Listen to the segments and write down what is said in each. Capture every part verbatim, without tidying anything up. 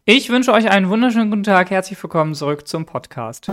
Ich wünsche euch einen wunderschönen guten Tag. Herzlich willkommen zurück zum Podcast.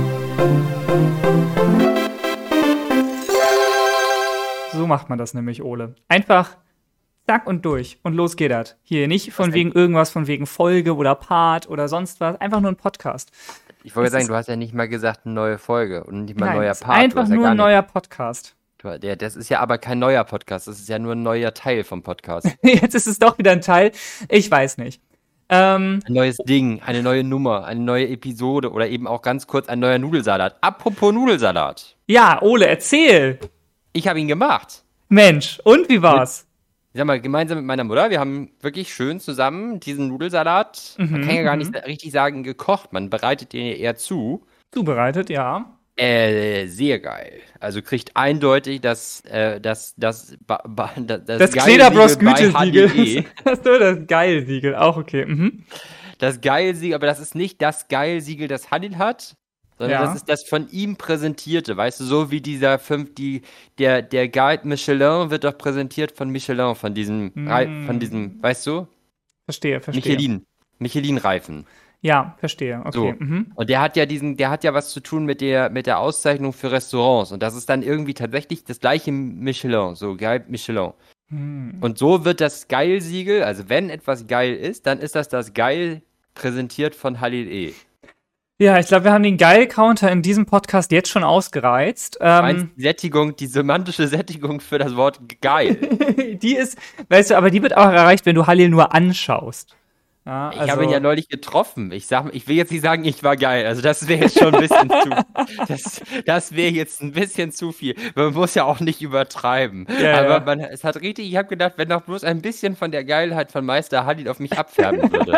So macht man das nämlich, Ole. Einfach zack und durch. Und los geht das. Hier nicht von wegen irgendwas, von wegen Folge oder Part oder sonst was. Einfach nur ein Podcast. Ich wollte sagen, du hast ja nicht mal gesagt, eine neue Folge und nicht mal ein Nein, neuer es ist Part. einfach nur ein neuer Podcast. Du, der, das ist ja aber kein neuer Podcast, das ist ja nur ein neuer Teil vom Podcast. Jetzt ist es doch wieder ein Teil. Ich weiß nicht. Ähm, Ein neues Ding, eine neue Nummer, eine neue Episode oder eben auch ganz kurz ein neuer Nudelsalat. Apropos Nudelsalat. ja, Ole, erzähl. Ich habe ihn gemacht. Mensch, und wie war's? Ich sag mal, gemeinsam mit meiner Mutter, wir haben wirklich schön zusammen diesen Nudelsalat, man Mhm, kann ja gar mhm. nicht richtig sagen gekocht, man bereitet den ja eher zu. Zubereitet, ja. Äh, sehr geil. Also kriegt eindeutig das, äh, das, das, ba, ba, das, Das Geil-Siegel Klederbros bei Gütesiegel. H D E. Achso, das Geil-Siegel, auch okay. Mhm. Das Geil-Siegel, aber das ist nicht das Geil-Siegel, das Halil hat, sondern Ja. das ist das von ihm präsentierte, weißt du, so wie dieser fünf, die, der, der Guide Michelin wird doch präsentiert von Michelin, von diesem, Rei- Mm. von diesem, weißt du, Verstehe, verstehe. Michelin, Michelin-Reifen. Ja, verstehe. Okay. So. Mhm. Und der hat ja diesen, der hat ja was zu tun mit der, mit der Auszeichnung für Restaurants. Und das ist dann irgendwie tatsächlich das gleiche Michelin, so Guide Michelin. Hm. Und so wird das Geil-Siegel, also wenn etwas geil ist, dann ist das das Geil präsentiert von Halil E. Ja, ich glaube, wir haben den Geil-Counter in diesem Podcast jetzt schon ausgereizt. Meinst Ähm, die Sättigung, die semantische Sättigung für das Wort geil. die ist, weißt du, aber die wird auch erreicht, wenn du Halil nur anschaust. Ja, Ich also, habe ihn ja neulich getroffen. Ich, sag, ich will jetzt nicht sagen, ich war geil. Also das wäre jetzt schon ein bisschen zu. Das, das wäre jetzt ein bisschen zu viel. Man muss ja auch nicht übertreiben. Ja, Aber ja. Man, es hat richtig, ich habe gedacht, wenn doch bloß ein bisschen von der Geilheit von Meister Halil auf mich abfärben würde.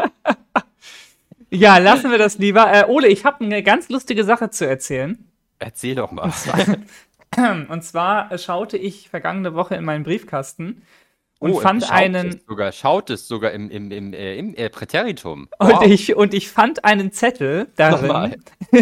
ja, lassen wir das lieber. Äh, Ole, ich habe eine ganz lustige Sache zu erzählen. Erzähl doch mal. Und zwar äh, schaute ich vergangene Woche in meinen Briefkasten und Oh, fand schaut einen Es sogar, schaut es sogar im, im, im, äh, im äh, Präteritum. und Wow. ich und ich fand einen Zettel darin. Nochmal.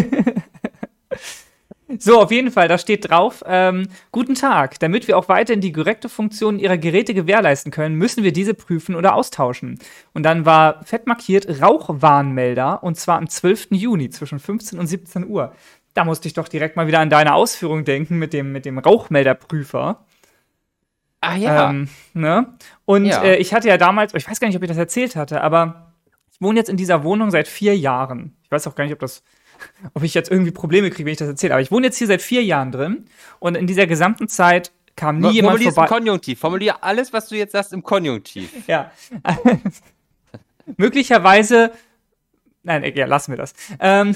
So, auf jeden Fall, da steht drauf, ähm, guten Tag, damit wir auch weiterhin die korrekte Funktion Ihrer Geräte gewährleisten können, müssen wir diese prüfen oder austauschen. Und dann war fett markiert Rauchwarnmelder, und zwar am zwölften Juni zwischen fünfzehn und siebzehn Uhr. Da musste ich doch direkt mal wieder an deine Ausführung denken mit dem, mit dem Rauchmelderprüfer. Ah ja. Ähm, ne? Und Ja. äh, ich hatte ja damals, ich weiß gar nicht, ob ich das erzählt hatte, aber ich wohne jetzt in dieser Wohnung seit vier Jahren. Ich weiß auch gar nicht, ob das, ob ich jetzt irgendwie Probleme kriege, wenn ich das erzähle. Aber ich wohne jetzt hier seit vier Jahren drin und in dieser gesamten Zeit kam nie jemand Formulier es im vorbei. Konjunktiv. Formulier alles, was du jetzt sagst, im Konjunktiv. Ja. Möglicherweise, nein, ja, lassen wir das. Ähm,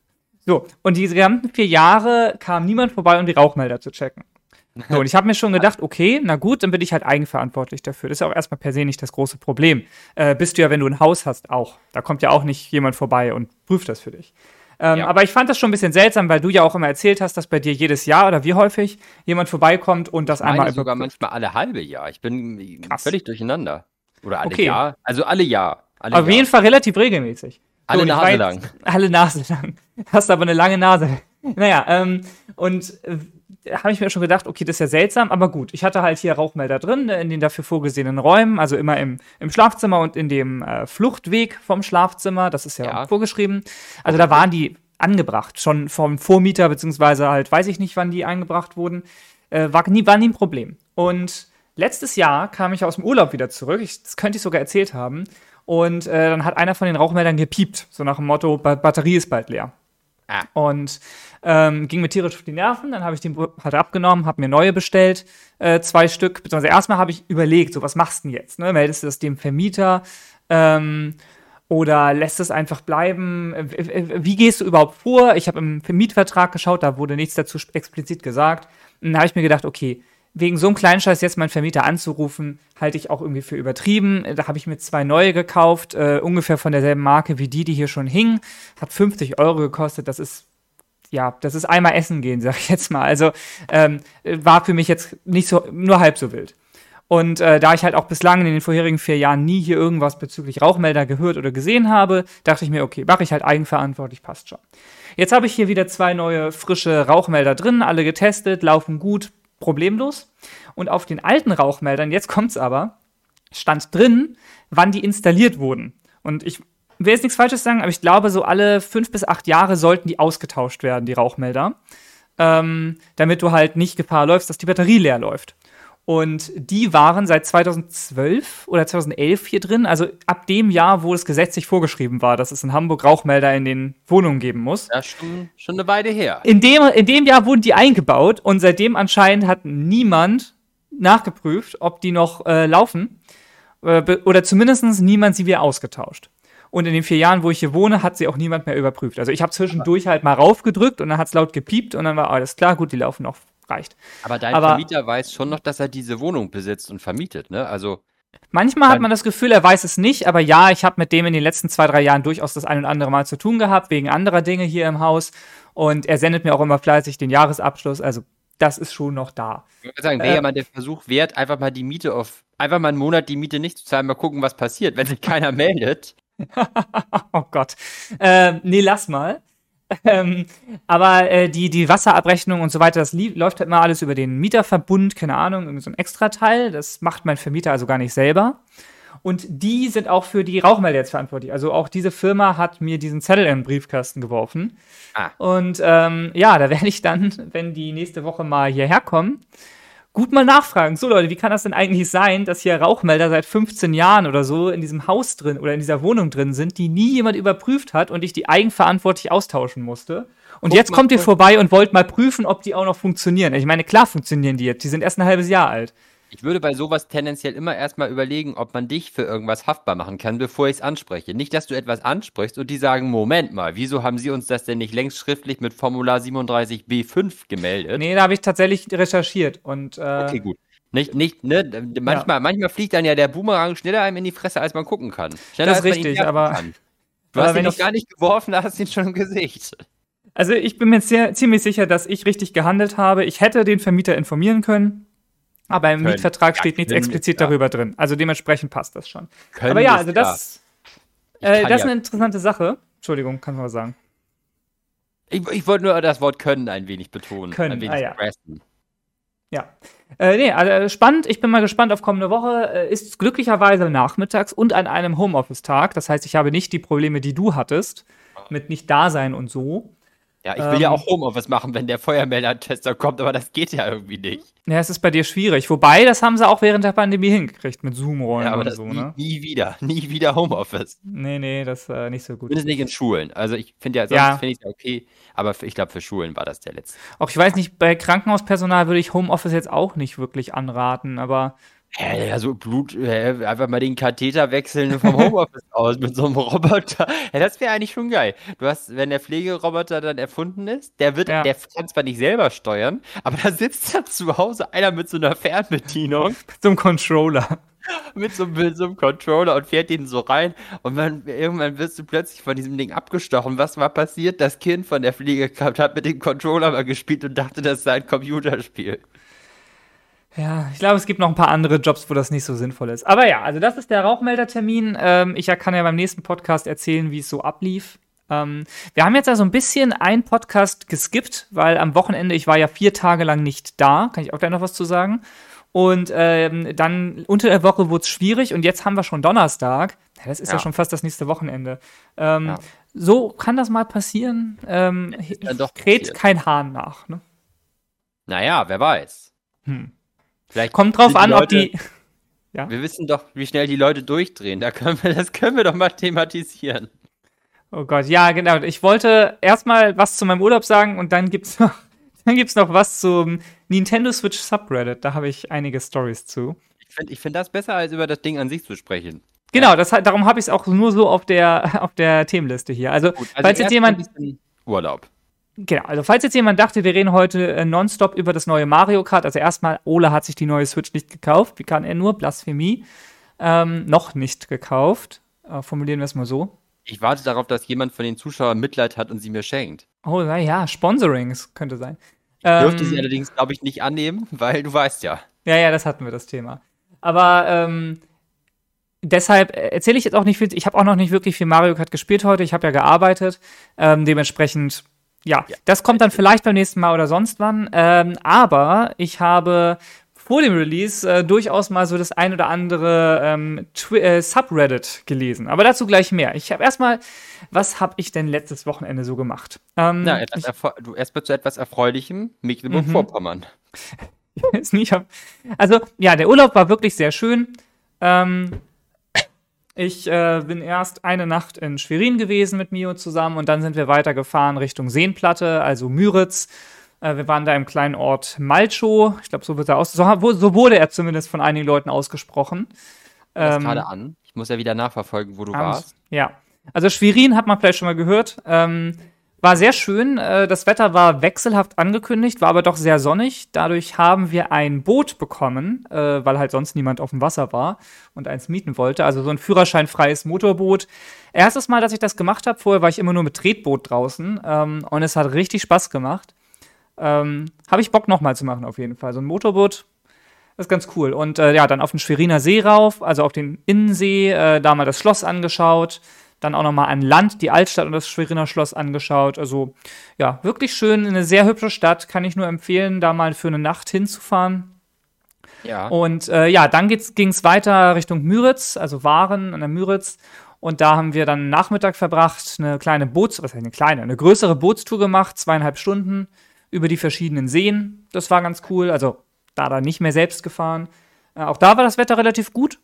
so, und diese ganzen vier Jahre kam niemand vorbei, um die Rauchmelder zu checken. So, und ich habe mir schon gedacht, okay, na gut, dann bin ich halt eigenverantwortlich dafür. Das ist ja auch erstmal per se nicht das große Problem. Äh, bist du ja, wenn du ein Haus hast, auch. Da kommt ja auch nicht jemand vorbei und prüft das für dich. Ähm, Ja. Aber ich fand das schon ein bisschen seltsam, weil du ja auch immer erzählt hast, dass bei dir jedes Jahr oder wie häufig jemand vorbeikommt und das Ich meine einmal sogar überprüft. manchmal alle halbe Jahr. Ich bin Krass. völlig durcheinander. Oder alle Okay. Jahr. Also alle Jahr. Alle Auf Jahr. jeden Fall relativ regelmäßig. Alle und ich Nase war jetzt- lang. Alle Nase lang. Hast aber eine lange Nase. Naja, ähm, und äh, da habe ich mir schon gedacht, okay, das ist ja seltsam, aber gut. Ich hatte halt hier Rauchmelder drin, ne, in den dafür vorgesehenen Räumen, also immer im, im Schlafzimmer und in dem äh, Fluchtweg vom Schlafzimmer, das ist ja, Ja. vorgeschrieben. Also da waren die angebracht, schon vom Vormieter, beziehungsweise halt, weiß ich nicht, wann die eingebracht wurden. Äh, war, nie, war nie ein Problem. Und letztes Jahr kam ich aus dem Urlaub wieder zurück, ich, das könnte ich sogar erzählt haben, und äh, dann hat einer von den Rauchmeldern gepiept, so nach dem Motto, ba- Batterie ist bald leer. Ah. Und ähm, ging mir tierisch auf die Nerven, dann habe ich den halt abgenommen, habe mir neue bestellt, äh, zwei Stück, beziehungsweise erstmal habe ich überlegt, so was machst du denn jetzt, ne? Meldest du das dem Vermieter ähm, oder lässt es einfach bleiben? W- w- Wie gehst du überhaupt vor? Ich habe im Mietvertrag geschaut, da wurde nichts dazu explizit gesagt. Und dann habe ich mir gedacht, okay, wegen so einem kleinen Scheiß jetzt meinen Vermieter anzurufen, halte ich auch irgendwie für übertrieben. Da habe ich mir zwei neue gekauft, äh, ungefähr von derselben Marke wie die, die hier schon hingen. Hat fünfzig Euro gekostet, das ist, ja, das ist einmal essen gehen, sag ich jetzt mal. Also ähm, war für mich jetzt nicht so, nur halb so wild. Und äh, da ich halt auch bislang in den vorherigen vier Jahren nie hier irgendwas bezüglich Rauchmelder gehört oder gesehen habe, dachte ich mir, okay, mache ich halt eigenverantwortlich, passt schon. Jetzt habe ich hier wieder zwei neue frische Rauchmelder drin, alle getestet, laufen gut, problemlos. Und auf den alten Rauchmeldern, jetzt kommt's aber, stand drin, wann die installiert wurden. Und ich will jetzt nichts Falsches sagen, aber ich glaube, so alle fünf bis acht Jahre sollten die ausgetauscht werden, die Rauchmelder. Ähm, damit du halt nicht Gefahr läufst, dass die Batterie leer läuft. Und die waren seit zweitausendzwölf oder zweitausendelf hier drin, also ab dem Jahr, wo es gesetzlich vorgeschrieben war, dass es in Hamburg Rauchmelder in den Wohnungen geben muss. Das ist schon, schon eine Weile her. In dem, in dem Jahr wurden die eingebaut und seitdem anscheinend hat niemand nachgeprüft, ob die noch äh, laufen äh, be- oder zumindest niemand sie wieder ausgetauscht. Und in den vier Jahren, wo ich hier wohne, hat sie auch niemand mehr überprüft. Also ich habe zwischendurch halt mal raufgedrückt und dann hat es laut gepiept und dann war alles klar, gut, die laufen noch. Reicht. Aber dein Aber Vermieter weiß schon noch, dass er diese Wohnung besitzt und vermietet, ne? Also manchmal hat man das Gefühl, er weiß es nicht, aber ja, ich habe mit dem in den letzten zwei, drei Jahren durchaus das ein und andere Mal zu tun gehabt, wegen anderer Dinge hier im Haus. Und er sendet mir auch immer fleißig den Jahresabschluss, also das ist schon noch da. ich würde sagen, wäre Äh, ja mal der Versuch wert, einfach mal die Miete auf, einfach mal einen Monat die Miete nicht zu zahlen, mal gucken, was passiert, wenn sich keiner meldet. Oh Gott. Äh, nee, lass mal. Ähm, aber äh, die, die Wasserabrechnung und so weiter, das lief, läuft halt immer alles über den Mieterverbund, keine Ahnung, irgendwie so ein Extrateil. Das macht mein Vermieter also gar nicht selber. Und die sind auch für die Rauchmelder jetzt verantwortlich. Also auch diese Firma hat mir diesen Zettel in den Briefkasten geworfen. Ah. Und ähm, ja, da werde ich dann, wenn die nächste Woche mal hierher kommen, gut mal nachfragen. So Leute, wie kann das denn eigentlich sein, dass hier Rauchmelder seit fünfzehn Jahren oder so in diesem Haus drin oder in dieser Wohnung drin sind, die nie jemand überprüft hat und ich die eigenverantwortlich austauschen musste? Und Guck jetzt mal, kommt ihr guck. vorbei und wollt mal prüfen, ob die auch noch funktionieren. Ich meine, klar funktionieren die jetzt. Die sind erst ein halbes Jahr alt. Ich würde bei sowas tendenziell immer erstmal überlegen, ob man dich für irgendwas haftbar machen kann, bevor ich es anspreche. Nicht, dass du etwas ansprichst und die sagen, Moment mal, wieso haben sie uns das denn nicht längst schriftlich mit Formular siebenunddreißig b fünf gemeldet? Nee, da habe ich tatsächlich recherchiert. Und äh, Okay, gut. Nicht, nicht, ne? d- Manchmal, manchmal fliegt dann ja der Boomerang schneller einem in die Fresse, als man gucken kann. Schneller, Das ist als man ihn richtig, werfen aber- kann. Du aber hast ihn wenn noch ich- gar nicht geworfen, da hast du ihn schon im Gesicht. also ich bin mir sehr, ziemlich sicher, dass ich richtig gehandelt habe. Ich hätte den Vermieter informieren können. Aber im Können. Mietvertrag Ja, steht nichts können, explizit ja. darüber drin. Also dementsprechend passt das schon. Können Aber ja, ist also klar. das, Ich äh, kann das ist ja- eine interessante Sache. Entschuldigung, kann man was sagen. Ich, ich wollte nur das Wort können ein wenig betonen. Können, ein wenig ah ja. stressen. Ja. Äh, nee, also spannend. Ich bin mal gespannt auf kommende Woche. Äh, ist glücklicherweise nachmittags und an einem Homeoffice-Tag. Das heißt, ich habe nicht die Probleme, die du hattest, mit nicht da sein und so. Ja, ich will ja Ähm, auch Homeoffice machen, wenn der Feuermelder-Tester kommt, aber das geht ja irgendwie nicht. Ja, es ist bei dir schwierig. Wobei, das haben sie auch während der Pandemie hingekriegt mit Zoom-Rollen Ja, aber und das so, nie, ne? nie wieder. Nie wieder Homeoffice. Nee, nee, das ist äh, nicht so gut. Zumindest nicht in Schulen. Also ich finde ja, sonst Ja. finde ich es ja okay, aber für, ich glaube, für Schulen war das der letzte. Auch ich weiß nicht, bei Krankenhauspersonal würde ich Homeoffice jetzt auch nicht wirklich anraten, aber Hä, ja, so Blut, hä, einfach mal den Katheter wechseln vom Homeoffice aus mit so einem Roboter. Ja, das wäre eigentlich schon geil. Du hast, wenn der Pflegeroboter dann erfunden ist, der wird, Ja. der kann zwar nicht selber steuern, aber da sitzt dann zu Hause einer mit so einer Fernbedienung, zum Controller. mit so, mit so einem Controller und fährt den so rein und dann irgendwann wirst du plötzlich von diesem Ding abgestochen. Was war passiert? Das Kind von der Pflegekraft hat mit dem Controller mal gespielt und dachte, das sei ein Computerspiel. Ja, ich glaube, es gibt noch ein paar andere Jobs, wo das nicht so sinnvoll ist. Aber ja, also das ist der Rauchmeldertermin. Ähm, ich kann ja beim nächsten Podcast erzählen, wie es so ablief. Ähm, wir haben jetzt also ein bisschen einen Podcast geskippt, weil am Wochenende, ich war ja vier Tage lang nicht da. Kann ich auch gleich noch was zu sagen. Und ähm, dann unter der Woche wurde es schwierig und jetzt haben wir schon Donnerstag. Ja, das ist ja. Ja. schon fast das nächste Wochenende. Ähm, Ja. So kann das mal passieren. Ähm, dann doch kräht passiert. kein Hahn nach. Ne? Naja, wer weiß. Hm. Vielleicht Kommt drauf sind die an, ob Leute- die. Ja? Wir wissen doch, wie schnell die Leute durchdrehen. Da können wir, das können wir doch mal thematisieren. Oh Gott, ja, genau. Ich wollte erstmal was zu meinem Urlaub sagen und dann gibt's noch, dann gibt's noch was zum Nintendo Switch Subreddit. Da habe ich einige Stories zu. Ich finde ich find das besser, als über das Ding an sich zu sprechen. Genau, das, hat- darum habe ich es auch nur so auf der, auf der Themenliste hier. Also, Gut, falls jetzt erst jemand, ein bisschen Urlaub. genau, also falls jetzt jemand dachte, wir reden heute äh, nonstop über das neue Mario Kart. Also erstmal, Ole hat sich die neue Switch nicht gekauft. Wie kann er nur? Blasphemie. Ähm, noch nicht gekauft. Äh, formulieren wir es mal so. Ich warte darauf, dass jemand von den Zuschauern Mitleid hat und sie mir schenkt. Oh, na ja, Sponsorings könnte sein. Dürfte Ähm, sie allerdings, glaube ich, nicht annehmen, weil du weißt ja. Ja, ja, das hatten wir, das Thema. Aber ähm, deshalb erzähle ich jetzt auch nicht viel. Ich habe auch noch nicht wirklich viel Mario Kart gespielt heute. Ich habe ja gearbeitet. Ähm, dementsprechend, ja, Ja. das kommt dann vielleicht beim nächsten Mal oder sonst wann. Ähm, aber ich habe vor dem Release äh, durchaus mal so das ein oder andere ähm, Twi- äh, Subreddit gelesen. Aber dazu gleich mehr. Ich habe erstmal, was habe ich denn letztes Wochenende so gemacht? Ähm, Na, etwas ich, erfre- du erstmal zu etwas Erfreulichem, Mecklenburg-Vorpommern. ist nicht, hab- also ja, der Urlaub war wirklich sehr schön. Ähm, ich äh, bin erst eine Nacht in Schwerin gewesen mit Mio zusammen und dann sind wir weitergefahren Richtung Seenplatte, also Müritz. Äh, wir waren da im kleinen Ort Malchow. Ich glaube, so wird er aus, so, ha- wo- so wurde er zumindest von einigen Leuten ausgesprochen. Das Ähm, gerade an. Ich muss ja wieder nachverfolgen, wo du Abends. warst. Ja. Also Schwerin hat man vielleicht schon mal gehört. Ähm, war sehr schön. Äh, das Wetter war wechselhaft angekündigt, war aber doch sehr sonnig. Dadurch haben wir ein Boot bekommen, äh, weil halt sonst niemand auf dem Wasser war und eins mieten wollte. Also so ein führerscheinfreies Motorboot. Erstes Mal, dass ich das gemacht habe. Vorher war ich immer nur mit Tretboot draußen. Ähm, und es hat richtig Spaß gemacht. Ähm, habe ich Bock nochmal zu machen auf jeden Fall. So ein Motorboot ist ganz cool. Und äh, ja, dann auf den Schweriner See rauf, also auf den Innensee, äh, da mal das Schloss angeschaut. Dann auch nochmal an Land die Altstadt und das Schweriner Schloss angeschaut. Also ja, wirklich schön, eine sehr hübsche Stadt. Kann ich nur empfehlen, da mal für eine Nacht hinzufahren. Ja. Und äh, ja, dann ging es weiter Richtung Müritz, also Waren an der Müritz. Und da haben wir dann einen Nachmittag verbracht, eine kleine Boots, was heißt eine kleine, eine größere Bootstour gemacht, zweieinhalb Stunden über die verschiedenen Seen. Das war ganz cool. Also da dann nicht mehr selbst gefahren. Äh, auch da war das Wetter relativ gut.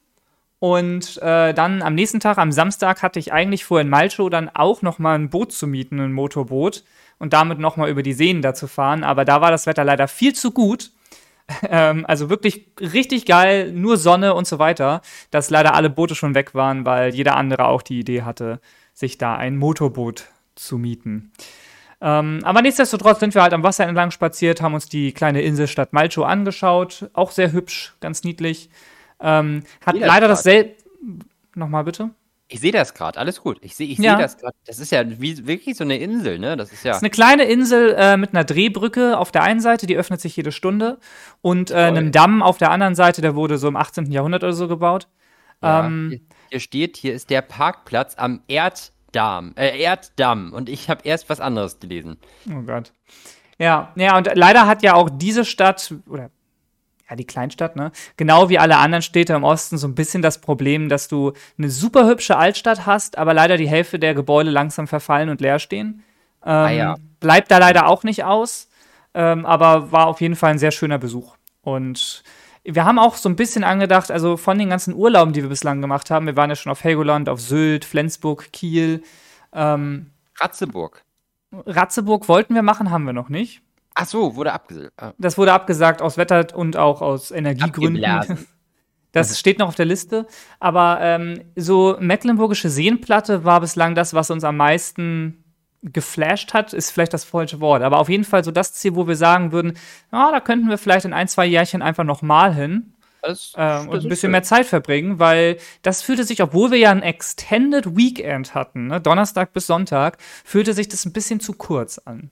Und äh, dann am nächsten Tag, am Samstag, hatte ich eigentlich vor in Malchow dann auch noch mal ein Boot zu mieten, ein Motorboot. Und damit noch mal über die Seen da zu fahren. Aber da war das Wetter leider viel zu gut. ähm, also wirklich richtig geil, nur Sonne und so weiter, dass leider alle Boote schon weg waren, weil jeder andere auch die Idee hatte, sich da ein Motorboot zu mieten. Ähm, aber nichtsdestotrotz sind wir halt am Wasser entlang spaziert, haben uns die kleine Inselstadt Malchow angeschaut. Auch sehr hübsch, ganz niedlich. Ähm, hat Ich seh das leider grad. dasselbe. Nochmal bitte. Ich sehe das gerade, alles gut. Ich sehe ich Ja. seh das gerade. Das ist ja wie, wirklich so eine Insel, ne? Das ist ja. Das ist eine kleine Insel äh, mit einer Drehbrücke auf der einen Seite, die öffnet sich jede Stunde. Und äh, einem Damm auf der anderen Seite, der wurde so im achtzehnten Jahrhundert oder so gebaut. Ja, ähm, hier, hier steht, hier ist der Parkplatz am Erddamm, äh, Erddamm. Und ich habe erst was anderes gelesen. Oh Gott. Ja, ja, und leider hat ja auch diese Stadt, oder ja, die Kleinstadt, ne, genau wie alle anderen Städte im Osten so ein bisschen das Problem, dass du eine super hübsche Altstadt hast, aber leider die Hälfte der Gebäude langsam verfallen und leer stehen. Ähm, Ah ja. Bleibt da leider auch nicht aus, ähm, aber war auf jeden Fall ein sehr schöner Besuch. Und wir haben auch so ein bisschen angedacht, also von den ganzen Urlauben, die wir bislang gemacht haben, wir waren ja schon auf Helgoland, auf Sylt, Flensburg, Kiel, ähm, Ratzeburg. Ratzeburg wollten wir machen, haben wir noch nicht. Ach so, wurde abgesagt. Ah, Das wurde abgesagt aus Wetter- und auch aus Energiegründen. abgeblasen. Das steht noch auf der Liste. Aber ähm, so Mecklenburgische Seenplatte war bislang das, was uns am meisten geflasht hat, ist vielleicht das falsche Wort. Aber auf jeden Fall so das Ziel, wo wir sagen würden, ah, da könnten wir vielleicht in ein, zwei Jährchen einfach noch mal hin. Das, Ähm, und das ein ist bisschen schön. mehr Zeit verbringen, weil das fühlte sich, obwohl wir ja ein Extended Weekend hatten, ne, Donnerstag bis Sonntag, fühlte sich das ein bisschen zu kurz an.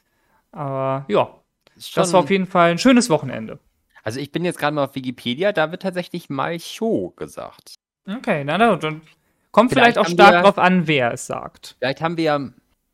Aber ja, Ist das schon- war auf jeden Fall ein schönes Wochenende. Also ich bin jetzt gerade mal auf Wikipedia, da wird tatsächlich Malchow gesagt. Okay, na, na dann kommt Vielleicht vielleicht, auch haben stark wir- drauf an, wer es sagt. Vielleicht haben wir ja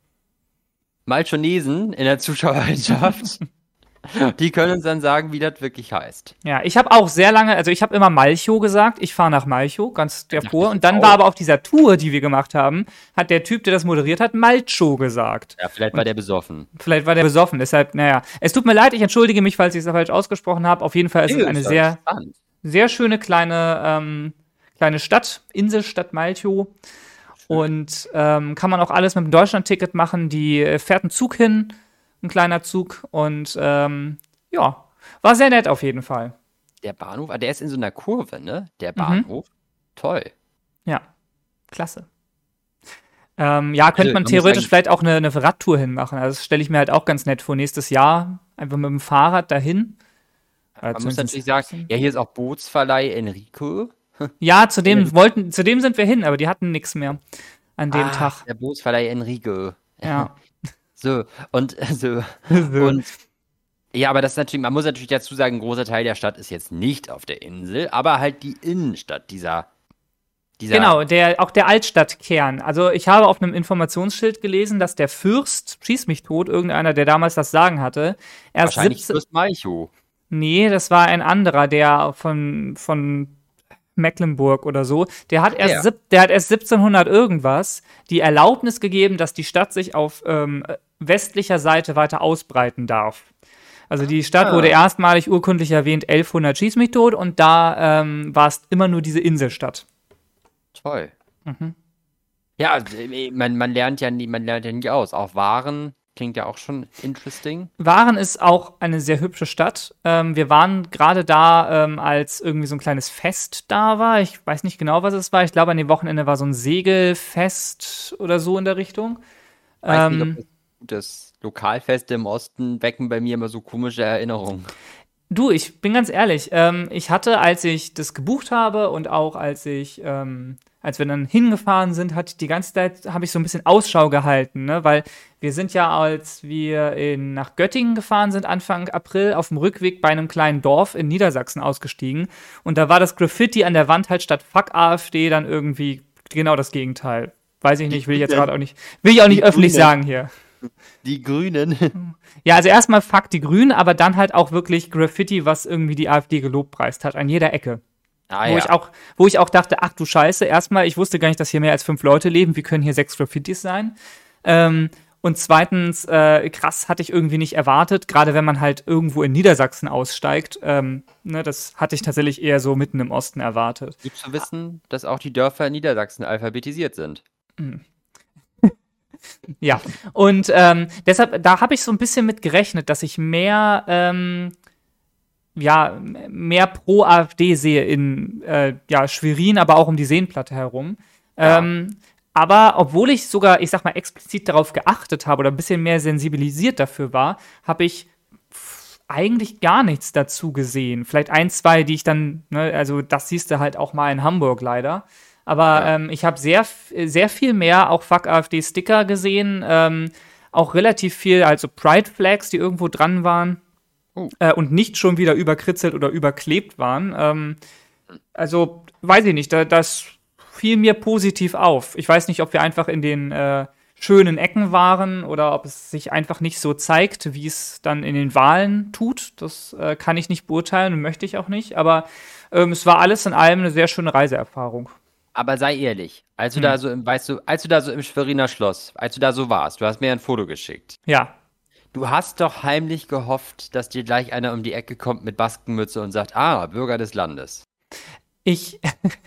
Malchonesen in der Zuschauerschaft. Die können uns dann sagen, wie das wirklich heißt. Ja, ich habe auch sehr lange, also ich habe immer Malchow gesagt, ich fahre nach Malchow, ganz davor. ich Und dann auch. war aber auf dieser Tour, die wir gemacht haben, hat der Typ, der das moderiert hat, Malchow gesagt. Ja, vielleicht war der besoffen. Vielleicht war der besoffen, deshalb, naja. Es tut mir leid, ich entschuldige mich, falls ich es falsch ausgesprochen habe. Auf jeden Fall ist es eine sehr, Spannend. sehr schöne kleine, ähm, kleine Stadt, Inselstadt Malchow. Und ähm, kann man auch alles mit dem Deutschland-Ticket machen. Die äh, fährt ein Zug hin, ein kleiner Zug. Und ähm, ja, war sehr nett auf jeden Fall. Der Bahnhof, ah, der ist in so einer Kurve, ne? Der Mhm. Bahnhof. Toll. Ja, klasse. Ähm, ja, könnte Also, man man muss theoretisch sagen- vielleicht auch eine, eine Radtour hinmachen. Also das stelle ich mir halt auch ganz nett vor. Nächstes Jahr einfach mit dem Fahrrad dahin. Man muss zumindest natürlich sagen, ja, hier ist auch Bootsverleih Enrico. Ja, zu dem wollten, zu dem sind wir hin, aber die hatten nichts mehr an dem Ah, Tag. Der Bootsverleih Enrico. Ja. So, und so. Und ja, aber das ist natürlich, man muss natürlich dazu sagen, ein großer Teil der Stadt ist jetzt nicht auf der Insel, aber halt die Innenstadt dieser. dieser Genau, der, auch der Altstadtkern. Also ich habe auf einem Informationsschild gelesen, dass der Fürst, schieß mich tot, irgendeiner, der damals das Sagen hatte, erst wahrscheinlich siebzehn Fürst Malchow. Nee, das war ein anderer, der von, von Mecklenburg oder so. Der hat erst, Ja. sieb, der hat erst siebzehnhundert irgendwas die Erlaubnis gegeben, dass die Stadt sich auf ähm, westlicher Seite weiter ausbreiten darf. Also die Stadt Ah. wurde erstmalig urkundlich erwähnt, elfhundert schieß mich tot, und da ähm, war es immer nur diese Inselstadt. Toll. Mhm. Ja, also, äh, man, man lernt ja nie, man lernt ja nie aus. Auch Waren klingt ja auch schon interesting. Waren ist auch eine sehr hübsche Stadt. Ähm, wir waren gerade da, ähm, als irgendwie so ein kleines Fest da war. Ich weiß nicht genau, was es war. Ich glaube, an dem Wochenende war so ein Segelfest oder so in der Richtung. Weiß nicht, Ähm, ob das gut ist. Lokalfeste im Osten wecken bei mir immer so komische Erinnerungen. Du, ich bin ganz ehrlich, ähm, ich hatte, als ich das gebucht habe und auch als ich, ähm, als wir dann hingefahren sind, hatte ich die ganze Zeit, habe ich so ein bisschen Ausschau gehalten, ne? Weil wir sind ja, als wir in, nach Göttingen gefahren sind, Anfang April, auf dem Rückweg bei einem kleinen Dorf in Niedersachsen ausgestiegen, und da war das Graffiti an der Wand halt statt Fuck AfD dann irgendwie genau das Gegenteil. Weiß ich nicht, will ich jetzt Grünen. gerade auch nicht, will ich auch nicht Die öffentlich Grünen. sagen hier. Die Grünen. Ja, also erstmal fuck die Grünen, aber dann halt auch wirklich Graffiti, was irgendwie die AfD gelobpreist hat, an jeder Ecke. Ah Wo, ja. ich auch, wo ich auch dachte, ach du Scheiße, erstmal, ich wusste gar nicht, dass hier mehr als fünf Leute leben, wie können hier sechs Graffitis sein? Ähm, und zweitens, äh, krass, hatte ich irgendwie nicht erwartet, gerade wenn man halt irgendwo in Niedersachsen aussteigt. Ähm, ne, das hatte ich tatsächlich eher so mitten im Osten erwartet. Gut zu wissen, dass auch die Dörfer in Niedersachsen alphabetisiert sind. Ja, und ähm, deshalb, da habe ich so ein bisschen mit gerechnet, dass ich mehr, ähm, ja, mehr pro AfD sehe in äh, ja, Schwerin, aber auch um die Seenplatte herum. Ja. Ähm, aber obwohl ich sogar, ich sag mal, explizit darauf geachtet habe oder ein bisschen mehr sensibilisiert dafür war, habe ich pff, eigentlich gar nichts dazu gesehen. Vielleicht ein, zwei, die ich dann, ne, also das siehst du halt auch mal in Hamburg leider. Aber Ja. ähm, ich habe sehr, f- sehr viel mehr auch Fuck AfD-Sticker gesehen, ähm, auch relativ viel, also Pride-Flags, die irgendwo dran waren Oh. äh, und nicht schon wieder überkritzelt oder überklebt waren. Ähm, also, weiß ich nicht, da, das fiel mir positiv auf. Ich weiß nicht, ob wir einfach in den äh, schönen Ecken waren oder ob es sich einfach nicht so zeigt, wie es dann in den Wahlen tut. Das äh, kann ich nicht beurteilen und möchte ich auch nicht. Aber ähm, es war alles in allem eine sehr schöne Reiseerfahrung. Aber sei ehrlich, als du Hm. da so im, weißt du, als du da so im Schweriner Schloss, als du da so warst, du hast mir ein Foto geschickt. Ja. Du hast doch heimlich gehofft, dass dir gleich einer um die Ecke kommt mit Baskenmütze und sagt, ah, Bürger des Landes. Ich,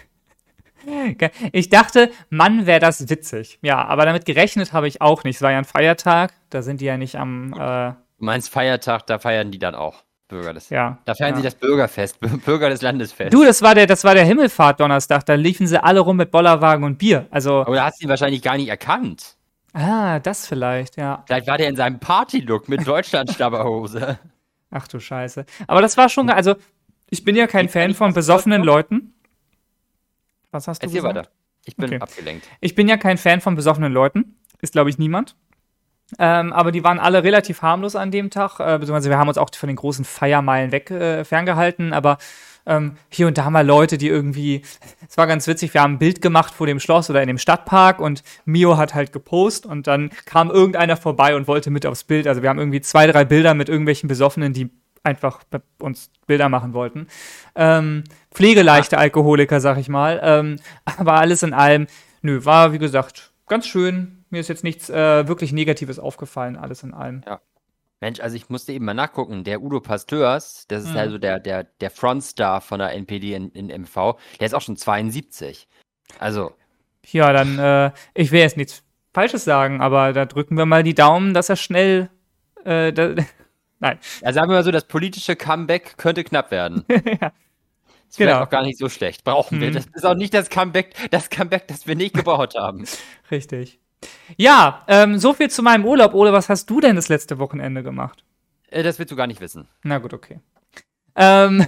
ich dachte, Mann, wäre das witzig. Ja, aber damit gerechnet habe ich auch nicht. Es war ja ein Feiertag, da sind die ja nicht am, äh, Du meinst Feiertag, da feiern die dann auch Bürger des ja. Da feiern ja. sie das Bürgerfest, Bürger des Landes fest. Du, das war der, das war der Himmelfahrt-Donnerstag, da liefen sie alle rum mit Bollerwagen und Bier. Also, Aber da hast du ihn wahrscheinlich gar nicht erkannt. ah, das vielleicht, ja. Vielleicht war der in seinem Party-Look mit Deutschland-Stabberhose. Ach du Scheiße. Aber das war schon, ge- also, ich bin ja kein Ich kann Fan nicht von was besoffenen vorstellen. Leuten. Was hast du Erzähl gesagt? weiter. Ich bin Okay. abgelenkt. Ich bin ja kein Fan von besoffenen Leuten. Ist, glaube ich, niemand. Ähm, aber die waren alle relativ harmlos an dem Tag. Äh, beziehungsweise wir haben uns auch von den großen Feiermeilen weg äh, ferngehalten. Aber ähm, hier und da mal Leute, die irgendwie. Es war ganz witzig, wir haben ein Bild gemacht vor dem Schloss oder in dem Stadtpark und Mio hat halt gepostet und dann kam irgendeiner vorbei und wollte mit aufs Bild. Also wir haben irgendwie zwei, drei Bilder mit irgendwelchen Besoffenen, die einfach mit uns Bilder machen wollten. Ähm, pflegeleichte Alkoholiker, sag ich mal. Ähm, aber alles in allem, nö, war wie gesagt ganz schön. Mir ist jetzt nichts äh, wirklich Negatives aufgefallen, alles in allem. Mensch, also ich musste eben mal nachgucken. Der Udo Pasteurs, das ist Mhm. also der, der, der Frontstar von der N P D in, in M V, der ist auch schon zweiundsiebzig. Also, Ja, dann, äh, ich will jetzt nichts Falsches sagen, aber da drücken wir mal die Daumen, dass er schnell, äh, da, nein. ja, sagen wir mal so, das politische Comeback könnte knapp werden. ja, Ist Genau. vielleicht auch gar nicht so schlecht. Brauchen wir. Mhm. Das ist auch nicht das Comeback, das Comeback, das wir nicht gebraucht haben. richtig. Ja, ähm, so viel zu meinem Urlaub. Ole, was hast du denn das letzte Wochenende gemacht? Äh, Das willst du gar nicht wissen. Na gut, okay. Ähm,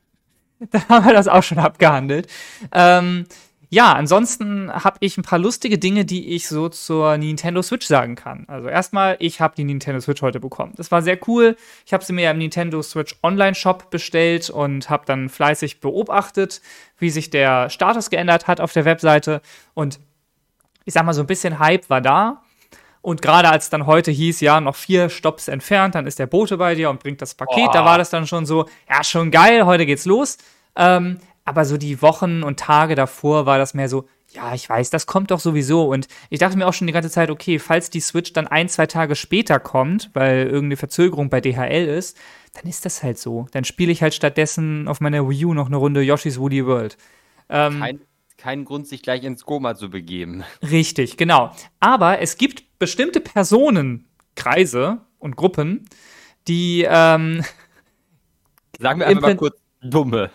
da haben wir das auch schon abgehandelt. Ähm, ja, ansonsten habe ich ein paar lustige Dinge, die ich so zur Nintendo Switch sagen kann. Also erstmal, ich habe die Nintendo Switch heute bekommen. Das war sehr cool. Ich habe sie mir im Nintendo Switch Online-Shop bestellt und habe dann fleißig beobachtet, wie sich der Status geändert hat auf der Webseite. Und ich sag mal, so ein bisschen Hype war da. Und gerade als dann heute hieß, ja, noch vier Stopps entfernt, dann ist der Bote bei dir und bringt das Paket, oh. Da war das dann schon so, ja, schon geil, heute geht's los. Ähm, aber so die Wochen und Tage davor war das mehr so, ja, ich weiß, das kommt doch sowieso. Und ich dachte mir auch schon die ganze Zeit, okay, falls die Switch dann ein, zwei Tage später kommt, weil irgendeine Verzögerung bei D H L ist, dann ist das halt so. Dann spiele ich halt stattdessen auf meiner Wii U noch eine Runde Yoshi's Woolly World. Ähm, Kein, kein Grund, sich gleich ins Koma zu begeben. Richtig, genau. Aber es gibt bestimmte Personenkreise und Gruppen, die, ähm, sagen wir einfach mal kurz, dumme.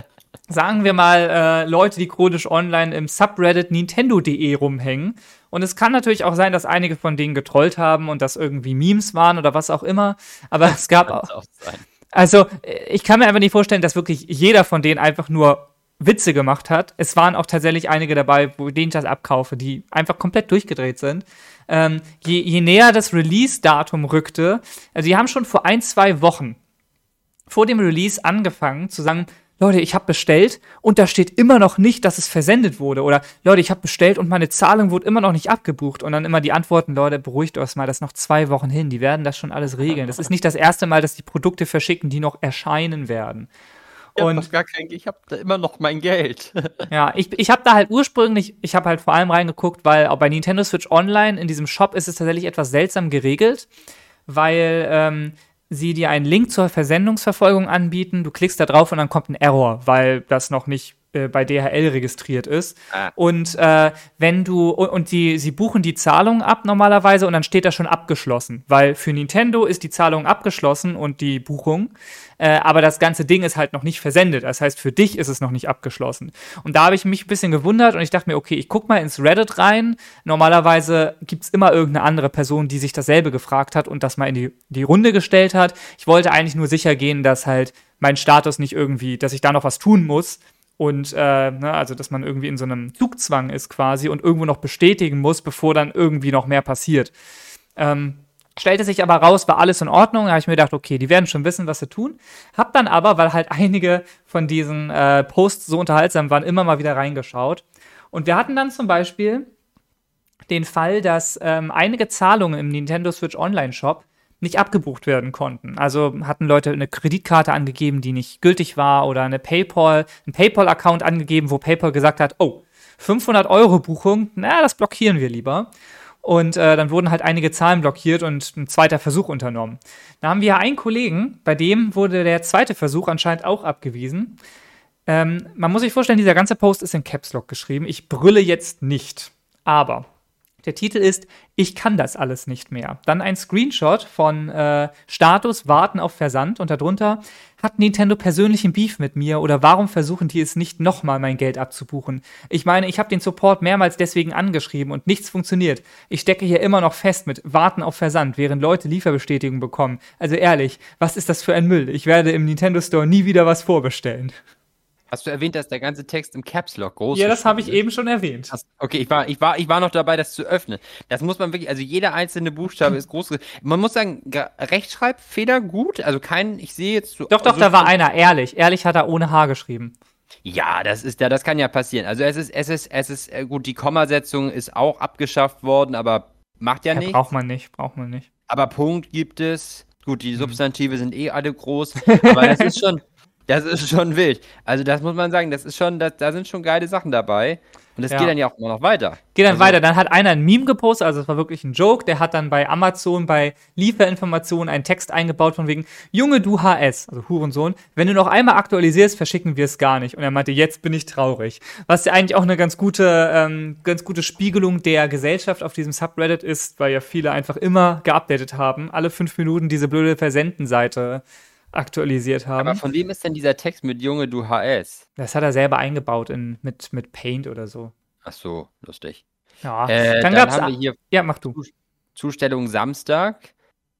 sagen wir mal, äh, Leute, die chronisch online im Subreddit Nintendo punkt de rumhängen. Und es kann natürlich auch sein, dass einige von denen getrollt haben und das irgendwie Memes waren oder was auch immer. Aber es gab auch, auch sein. Also, ich kann mir einfach nicht vorstellen, dass wirklich jeder von denen einfach nur Witze gemacht hat. Es waren auch tatsächlich einige dabei, wo denen ich das abkaufe, die einfach komplett durchgedreht sind. Ähm, je, je näher das Release-Datum rückte, also die haben schon vor ein, zwei Wochen vor dem Release angefangen zu sagen, Leute, ich habe bestellt und da steht immer noch nicht, dass es versendet wurde. Oder Leute, ich habe bestellt und meine Zahlung wurde immer noch nicht abgebucht. Und dann immer die Antworten, Leute, beruhigt euch mal, das ist noch zwei Wochen hin. Die werden das schon alles regeln. Das ist nicht das erste Mal, dass die Produkte verschicken, die noch erscheinen werden. Ich habe gar kein, ich habe da immer noch mein Geld. Ja, ich, ich habe da halt ursprünglich, ich habe halt vor allem reingeguckt, weil auch bei Nintendo Switch Online in diesem Shop ist es tatsächlich etwas seltsam geregelt, weil ähm, sie dir einen Link zur Versendungsverfolgung anbieten, du klickst da drauf und dann kommt ein Error, weil das noch nicht äh, bei D H L registriert ist. Ah. Und äh, wenn du, und, und die, sie buchen die Zahlung ab normalerweise und dann steht da schon abgeschlossen, weil für Nintendo ist die Zahlung abgeschlossen und die Buchung, äh, aber das ganze Ding ist halt noch nicht versendet, das heißt, für dich ist es noch nicht abgeschlossen. Und da habe ich mich ein bisschen gewundert und ich dachte mir, okay, ich guck mal ins Reddit rein, normalerweise gibt's immer irgendeine andere Person, die sich dasselbe gefragt hat und das mal in die, die Runde gestellt hat. Ich wollte eigentlich nur sicher gehen, dass halt mein Status nicht irgendwie, dass ich da noch was tun muss. Und, äh, ne, also, dass man irgendwie in so einem Zugzwang ist quasi und irgendwo noch bestätigen muss, bevor dann irgendwie noch mehr passiert. Ähm, stellte sich aber raus, war alles in Ordnung. Da habe ich mir gedacht, okay, die werden schon wissen, was sie tun. Hab dann aber, weil halt einige von diesen äh, Posts so unterhaltsam waren, immer mal wieder reingeschaut. Und wir hatten dann zum Beispiel den Fall, dass ähm, einige Zahlungen im Nintendo Switch Online Shop nicht abgebucht werden konnten. Also hatten Leute eine Kreditkarte angegeben, die nicht gültig war oder eine PayPal, einen PayPal-Account angegeben, wo PayPal gesagt hat, oh, fünfhundert Euro Buchung, na, das blockieren wir lieber. Und äh, dann wurden halt einige Zahlen blockiert und ein zweiter Versuch unternommen. Da haben wir einen Kollegen, bei dem wurde der zweite Versuch anscheinend auch abgewiesen. Ähm, man muss sich vorstellen, dieser ganze Post ist in Caps Lock geschrieben. Ich brülle jetzt nicht, aber der Titel ist, ich kann das alles nicht mehr. Dann ein Screenshot von äh, Status, warten auf Versand und darunter, hat Nintendo persönlichen Beef mit mir oder warum versuchen die es nicht nochmal mein Geld abzubuchen? Ich meine, ich habe den Support mehrmals deswegen angeschrieben und nichts funktioniert. Ich stecke hier immer noch fest mit warten auf Versand, während Leute Lieferbestätigung bekommen. Also ehrlich, was ist das für ein Müll? Ich werde im Nintendo Store nie wieder was vorbestellen. Hast du erwähnt, dass der ganze Text im Caps Lock groß ist? Ja, das habe ich eben schon erwähnt. Okay, ich war, ich, war, ich war noch dabei, das zu öffnen. Das muss man wirklich, also jeder einzelne Buchstabe ist groß. Man muss sagen, Rechtschreibfehler gut, also kein, ich sehe jetzt so. Doch, doch, so da war einer, ehrlich. Ehrlich hat er ohne H geschrieben. Ja, das ist ja, das kann ja passieren. Also es ist, es ist, es ist, gut, die Kommasetzung ist auch abgeschafft worden, aber macht ja, ja nichts. Braucht man nicht, braucht man nicht. Aber Punkt gibt es. Gut, die Substantive hm. sind eh alle groß, aber das ist schon. Das ist schon wild. Also das muss man sagen, das ist schon, das, da sind schon geile Sachen dabei. Und das ja. geht dann ja auch immer noch weiter. Geht dann also, weiter. Dann hat einer ein Meme gepostet, also das war wirklich ein Joke. Der hat dann bei Amazon, bei Lieferinformationen einen Text eingebaut von wegen, Junge, du H S, also Hurensohn, wenn du noch einmal aktualisierst, verschicken wir es gar nicht. Und er meinte, jetzt bin ich traurig. Was ja eigentlich auch eine ganz gute, ähm, ganz gute Spiegelung der Gesellschaft auf diesem Subreddit ist, weil ja viele einfach immer geupdatet haben. Alle fünf Minuten diese blöde Versendenseite aktualisiert haben. Aber von wem ist denn dieser Text mit Junge, du H S? Das hat er selber eingebaut in, mit, mit Paint oder so. Ach so, lustig. Ja, äh, dann, dann gab's haben wir hier ja, mach du. Zustellung Samstag.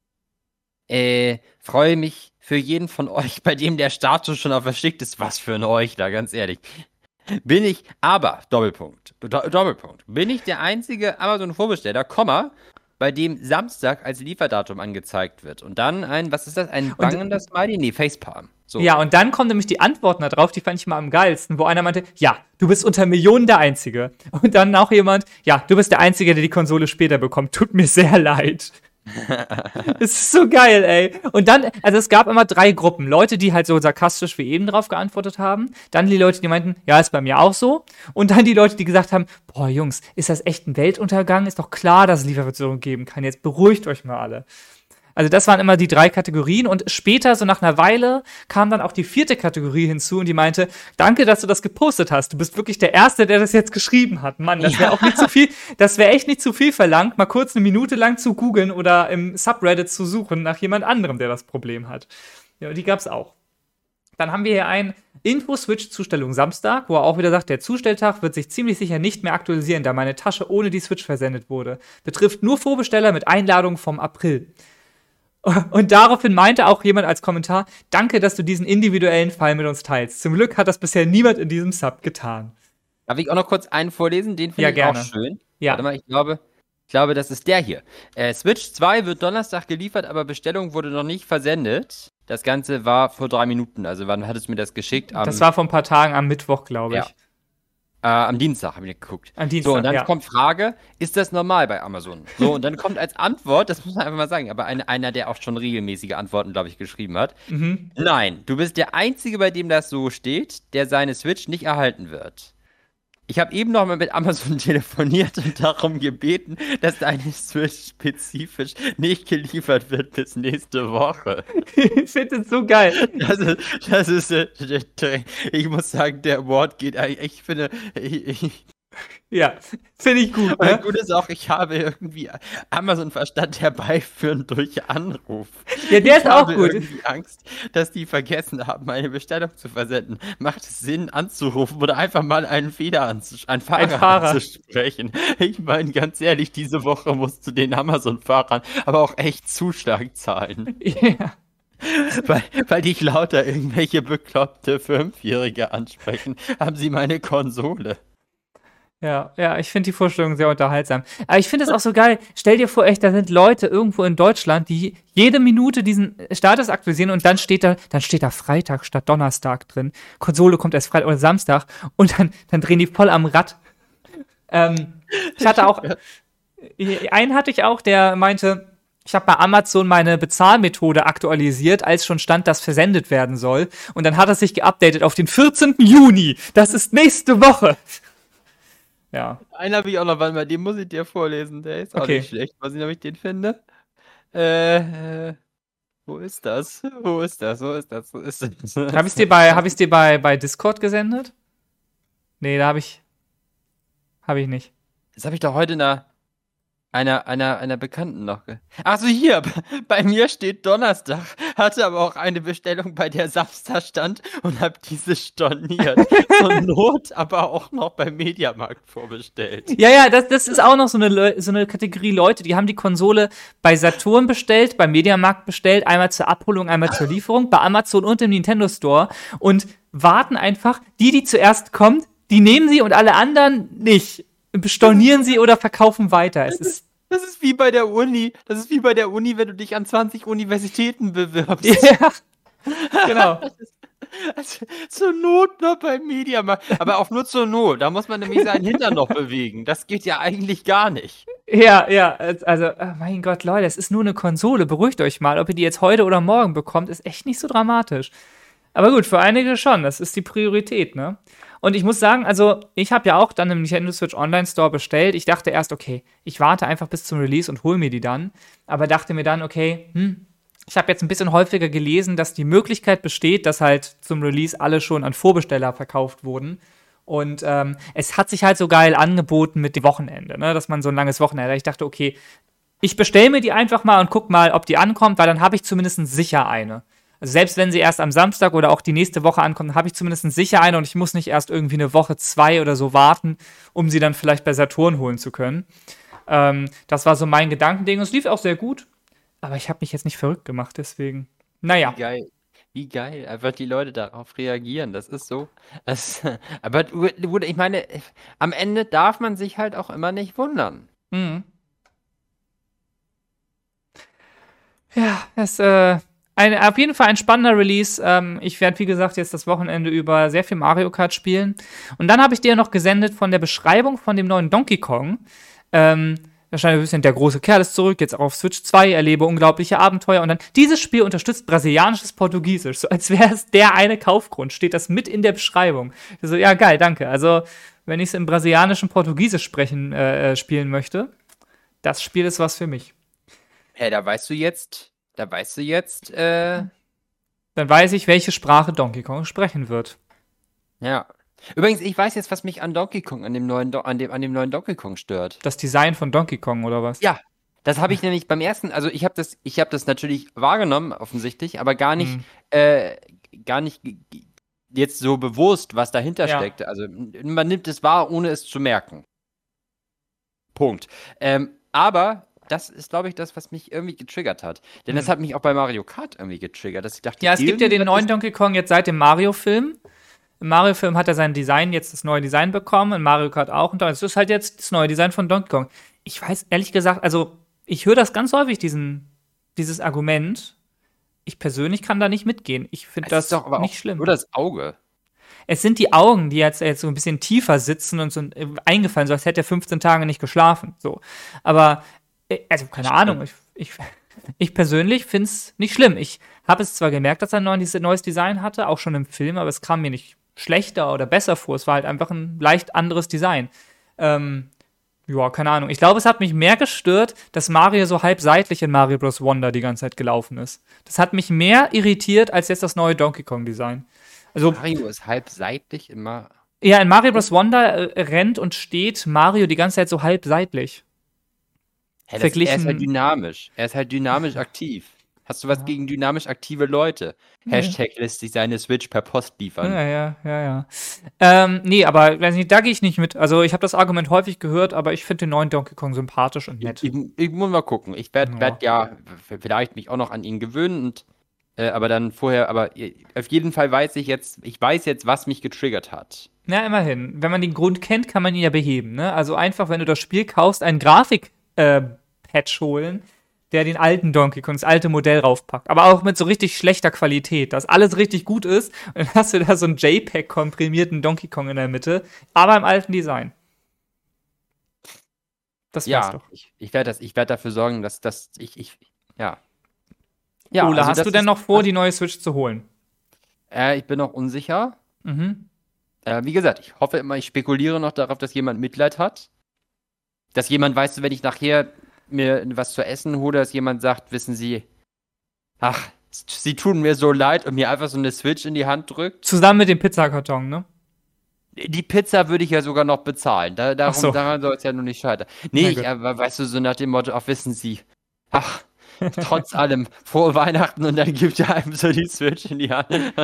Äh, freue mich für jeden von euch, bei dem der Status schon auf verschickt ist. Was für ein Heuchler, ganz ehrlich. Bin ich, aber, Doppelpunkt, Do- Doppelpunkt, bin ich der einzige Amazon-Vorbesteller, Komma, bei dem Samstag als Lieferdatum angezeigt wird. Und dann ein, was ist das, ein Und- bangender Smiley? Nee, Facepalm. So. Ja, und dann kommen nämlich die Antworten da drauf, die fand ich mal am geilsten, wo einer meinte, ja, du bist unter Millionen der Einzige. Und dann auch jemand, ja, du bist der Einzige, der die Konsole später bekommt. Tut mir sehr leid. Das ist so geil, ey. Und dann, also es gab immer drei Gruppen. Leute, die halt so sarkastisch wie eben drauf geantwortet haben. Dann die Leute, die meinten, ja, ist bei mir auch so. Und dann die Leute, die gesagt haben, boah, Jungs, ist das echt ein Weltuntergang? Ist doch klar, dass es Lieferverzögerung geben kann. Jetzt beruhigt euch mal alle. Also das waren immer die drei Kategorien und später, so nach einer Weile, kam dann auch die vierte Kategorie hinzu und die meinte, danke, dass du das gepostet hast. Du bist wirklich der Erste, der das jetzt geschrieben hat. Mann, das wäre auch nicht zu viel, das wäre echt nicht zu viel verlangt, mal kurz eine Minute lang zu googeln oder im Subreddit zu suchen nach jemand anderem, der das Problem hat. Ja, die gab's auch. Dann haben wir hier ein Info-Switch-Zustellung Samstag, wo er auch wieder sagt, der Zustelltag wird sich ziemlich sicher nicht mehr aktualisieren, da meine Tasche ohne die Switch versendet wurde. Betrifft nur Vorbesteller mit Einladung vom April. Und daraufhin meinte auch jemand als Kommentar, danke, dass du diesen individuellen Fall mit uns teilst. Zum Glück hat das bisher niemand in diesem Sub getan. Darf ich auch noch kurz einen vorlesen? Den finde Ja, ich gerne. auch schön. Ja. Warte mal, ich glaube, ich glaube, das ist der hier. Äh, Switch zwei wird Donnerstag geliefert, aber Bestellung wurde noch nicht versendet. Das Ganze war vor drei Minuten. Also wann hattest du mir das geschickt? Am, Das war vor ein paar Tagen am Mittwoch, glaube ich. Ja. Äh, am Dienstag habe ich geguckt. Am Dienstag, So, und dann ja. kommt Frage, ist das normal bei Amazon? So, und dann kommt als Antwort, das muss man einfach mal sagen, aber eine, einer, der auch schon regelmäßige Antworten, glaube ich, geschrieben hat. Mhm. Nein, du bist der Einzige, bei dem das so steht, der seine Switch nicht erhalten wird. Ich habe eben noch mal mit Amazon telefoniert und darum gebeten, dass deine Switch spezifisch nicht geliefert wird bis nächste Woche. Ich finde es so geil. Das ist, das ist, äh, ich muss sagen, der Award geht eigentlich, ich finde, ich, ich, Ja, finde ich gut. und Ne? gut ist auch, ich habe irgendwie Amazon-Verstand herbeiführen durch Anruf. Ja, der ich ist auch habe gut. irgendwie Angst, dass die vergessen haben, meine Bestellung zu versenden. Macht es Sinn, anzurufen oder einfach mal einen Fehler anzusch einen Fahrer, Ein Fahrer. anzusprechen? Ich meine, ganz ehrlich, diese Woche musst du den Amazon-Fahrern aber auch echt Zuschlag zahlen. Ja. Weil, weil dich lauter irgendwelche bekloppte Fünfjährige ansprechen, haben sie meine Konsole. Ja, ja, ich finde die Vorstellung sehr unterhaltsam. Aber ich finde es auch so geil. Stell dir vor, echt, da sind Leute irgendwo in Deutschland, die jede Minute diesen Status aktualisieren und dann steht da, dann steht da Freitag statt Donnerstag drin. Konsole kommt erst Freitag oder Samstag und dann, dann drehen die voll am Rad. Ähm, ich hatte auch, einen hatte ich auch, der meinte, ich habe bei Amazon meine Bezahlmethode aktualisiert, als schon stand, dass versendet werden soll. Und dann hat er sich geupdatet auf den vierzehnten Juni. Das ist nächste Woche. Ja. Einen habe ich auch noch, warte mal, den muss ich dir vorlesen, der ist auch Okay. nicht schlecht. Weiß nicht, ob ich den finde. Äh, äh, wo ist das? Wo ist das? Wo ist das? Wo ist das? Habe ich es dir bei, hab ich's dir bei, bei Discord gesendet? Nee, da habe ich, habe ich nicht. Das habe ich doch heute einer, einer, einer, einer Bekannten noch. Ge Achso, hier, bei mir steht Donnerstag, hatte aber auch eine Bestellung, bei der Samstag stand und habe diese storniert. Zur Not aber auch noch beim Mediamarkt vorbestellt. Ja, ja, das, das ist auch noch so eine, Leu- so eine Kategorie Leute, die haben die Konsole bei Saturn bestellt, beim Mediamarkt bestellt, einmal zur Abholung, einmal zur Lieferung, bei Amazon und im Nintendo Store und warten einfach, die, die zuerst kommt, die nehmen sie und alle anderen nicht. Stornieren sie oder verkaufen weiter. Es ist Das ist wie bei der Uni. Das ist wie bei der Uni, wenn du dich an zwanzig Universitäten bewirbst. ja, genau. Also, zur Not noch beim Mediamarkt. Aber auch nur zur Not. Da muss man nämlich seinen Hintern noch bewegen. Das geht ja eigentlich gar nicht. Ja, ja, also, äh, mein Gott, Leute, es ist nur eine Konsole. Beruhigt euch mal. Ob ihr die jetzt heute oder morgen bekommt, ist echt nicht so dramatisch. Aber gut, für einige schon. Das ist die Priorität, ne? Und ich muss sagen, also, ich habe ja auch dann im Nintendo Switch Online Store bestellt. Ich dachte erst, okay, ich warte einfach bis zum Release und hole mir die dann. Aber dachte mir dann, okay, hm, ich habe jetzt ein bisschen häufiger gelesen, dass die Möglichkeit besteht, dass halt zum Release alle schon an Vorbesteller verkauft wurden. Und ähm, es hat sich halt so geil angeboten mit dem Wochenende, ne? Dass man so ein langes Wochenende hat. Ich dachte, okay, ich bestelle mir die einfach mal und guck mal, ob die ankommt, weil dann habe ich zumindest sicher eine. Also selbst wenn sie erst am Samstag oder auch die nächste Woche ankommt, habe ich zumindest sicher eine und ich muss nicht erst irgendwie eine Woche, zwei oder so warten, um sie dann vielleicht bei Saturn holen zu können. Ähm, das war so mein Gedankending. Es lief auch sehr gut, aber ich habe mich jetzt nicht verrückt gemacht, deswegen. Naja. Wie geil. Wie geil. Einfach die Leute darauf reagieren. Das ist so. Das, aber du- du- ich meine, am Ende darf man sich halt auch immer nicht wundern. Mhm. Ja, es ist äh, ein, auf jeden Fall ein spannender Release. Ähm, ich werde, wie gesagt, jetzt das Wochenende über sehr viel Mario Kart spielen. Und dann habe ich dir noch gesendet von der Beschreibung von dem neuen Donkey Kong. Ähm, da stand ein bisschen, der große Kerl ist zurück, jetzt auch auf Switch zwei, erlebe unglaubliche Abenteuer. Und dann, dieses Spiel unterstützt brasilianisches Portugiesisch. So als wäre es der eine Kaufgrund, steht das mit in der Beschreibung. Ich so, ja, geil, danke. Also, wenn ich es im brasilianischen Portugiesisch sprechen, äh, spielen möchte, das Spiel ist was für mich. Ja, da weißt du jetzt, da weißt du jetzt, äh, Dann weiß ich, welche Sprache Donkey Kong sprechen wird. ja. Übrigens, ich weiß jetzt, was mich an Donkey Kong, an dem neuen, Do an dem, an dem neuen Donkey Kong stört. Das Design von Donkey Kong, oder was? Ja, das habe ich nämlich beim ersten, also ich habe das, ich habe das natürlich wahrgenommen, offensichtlich, aber gar nicht, Hm. äh, gar nicht g- g- jetzt so bewusst, was dahinter Ja. steckt. Also n- man nimmt es wahr, ohne es zu merken. Punkt. Ähm, aber das ist, glaube ich, das, was mich irgendwie getriggert hat. Denn das Hm. hat mich auch bei Mario Kart irgendwie getriggert, dass ich dachte, Ja, es gibt ja den irgendwas neuen ist- Donkey Kong jetzt seit dem Mario-Film. Im Mario-Film hat er sein Design, jetzt das neue Design bekommen, in Mario Kart auch. Und es ist halt jetzt das neue Design von Donkey Kong. Ich weiß, ehrlich gesagt, also ich höre das ganz häufig, diesen, dieses Argument. Ich persönlich kann da nicht mitgehen. Ich finde Es das ist doch aber nicht auch schlimm. nur das Auge. Es sind die Augen, die jetzt, jetzt so ein bisschen tiefer sitzen und so äh, eingefallen, so als hätte er fünfzehn Tage nicht geschlafen. So. Aber, äh, also keine Stimmt. Ahnung, ich, ich, ich persönlich finde es nicht schlimm. Ich habe es zwar gemerkt, dass er ein neues, neues Design hatte, auch schon im Film, aber es kam mir nicht schlechter oder besser vor. Es war halt einfach ein leicht anderes Design. Ähm, ja, keine Ahnung. Ich glaube, es hat mich mehr gestört, dass Mario so halb seitlich in Mario Bros. Wonder die ganze Zeit gelaufen ist. Das hat mich mehr irritiert als jetzt das neue Donkey Kong Design. Also, Mario ist halb seitlich immer. ja, in Mario Bros. Wonder äh, rennt und steht Mario die ganze Zeit so halb seitlich. Hä, das, er Verglichen- ist halt dynamisch. Er ist halt dynamisch aktiv. Hast du was Ja. gegen dynamisch aktive Leute? Nee. Hashtag lässt sich seine Switch per Post liefern. Ja, ja, ja, ja. Ähm, nee, aber weiß nicht, da gehe ich nicht mit. Also, ich habe das Argument häufig gehört, aber ich finde den neuen Donkey Kong sympathisch und nett. Ich, ich muss mal gucken. Ich werde Ja. werd ja v- vielleicht mich auch noch an ihn gewöhnen und äh, aber dann vorher, aber äh, auf jeden Fall weiß ich jetzt, ich weiß jetzt, was mich getriggert hat. Na, immerhin. Wenn man den Grund kennt, kann man ihn ja beheben. Ne? Also einfach, wenn du das Spiel kaufst, einen Grafik-Patch holen, der den alten Donkey Kong, das alte Modell raufpackt. Aber auch mit so richtig schlechter Qualität, dass alles richtig gut ist. Und dann hast du da so einen JPEG-komprimierten Donkey Kong in der Mitte, aber im alten Design. Das wär's Ja, doch. ich, ich werde das, ich werde dafür sorgen, dass, dass ich, ich, ja. Ja, Ola, also hast das du denn ist- noch vor, die neue Switch zu holen? Äh, ich bin noch unsicher. Mhm. Äh, wie gesagt, ich hoffe immer, ich spekuliere noch darauf, dass jemand Mitleid hat. Dass jemand, weißt du, wenn ich nachher mir was zu essen hole, dass jemand sagt, wissen Sie, ach, s- Sie tun mir so leid und mir einfach so eine Switch in die Hand drückt. Zusammen mit dem Pizzakarton, ne? Die Pizza würde ich ja sogar noch bezahlen. Da, darum, Ach so. Daran soll es ja nur nicht scheitern. Nee, Na ich, gut. aber weißt du, so nach dem Motto, ach, wissen Sie, ach, trotz allem, frohe Weihnachten und dann gibt er einem so die Switch in die Hand.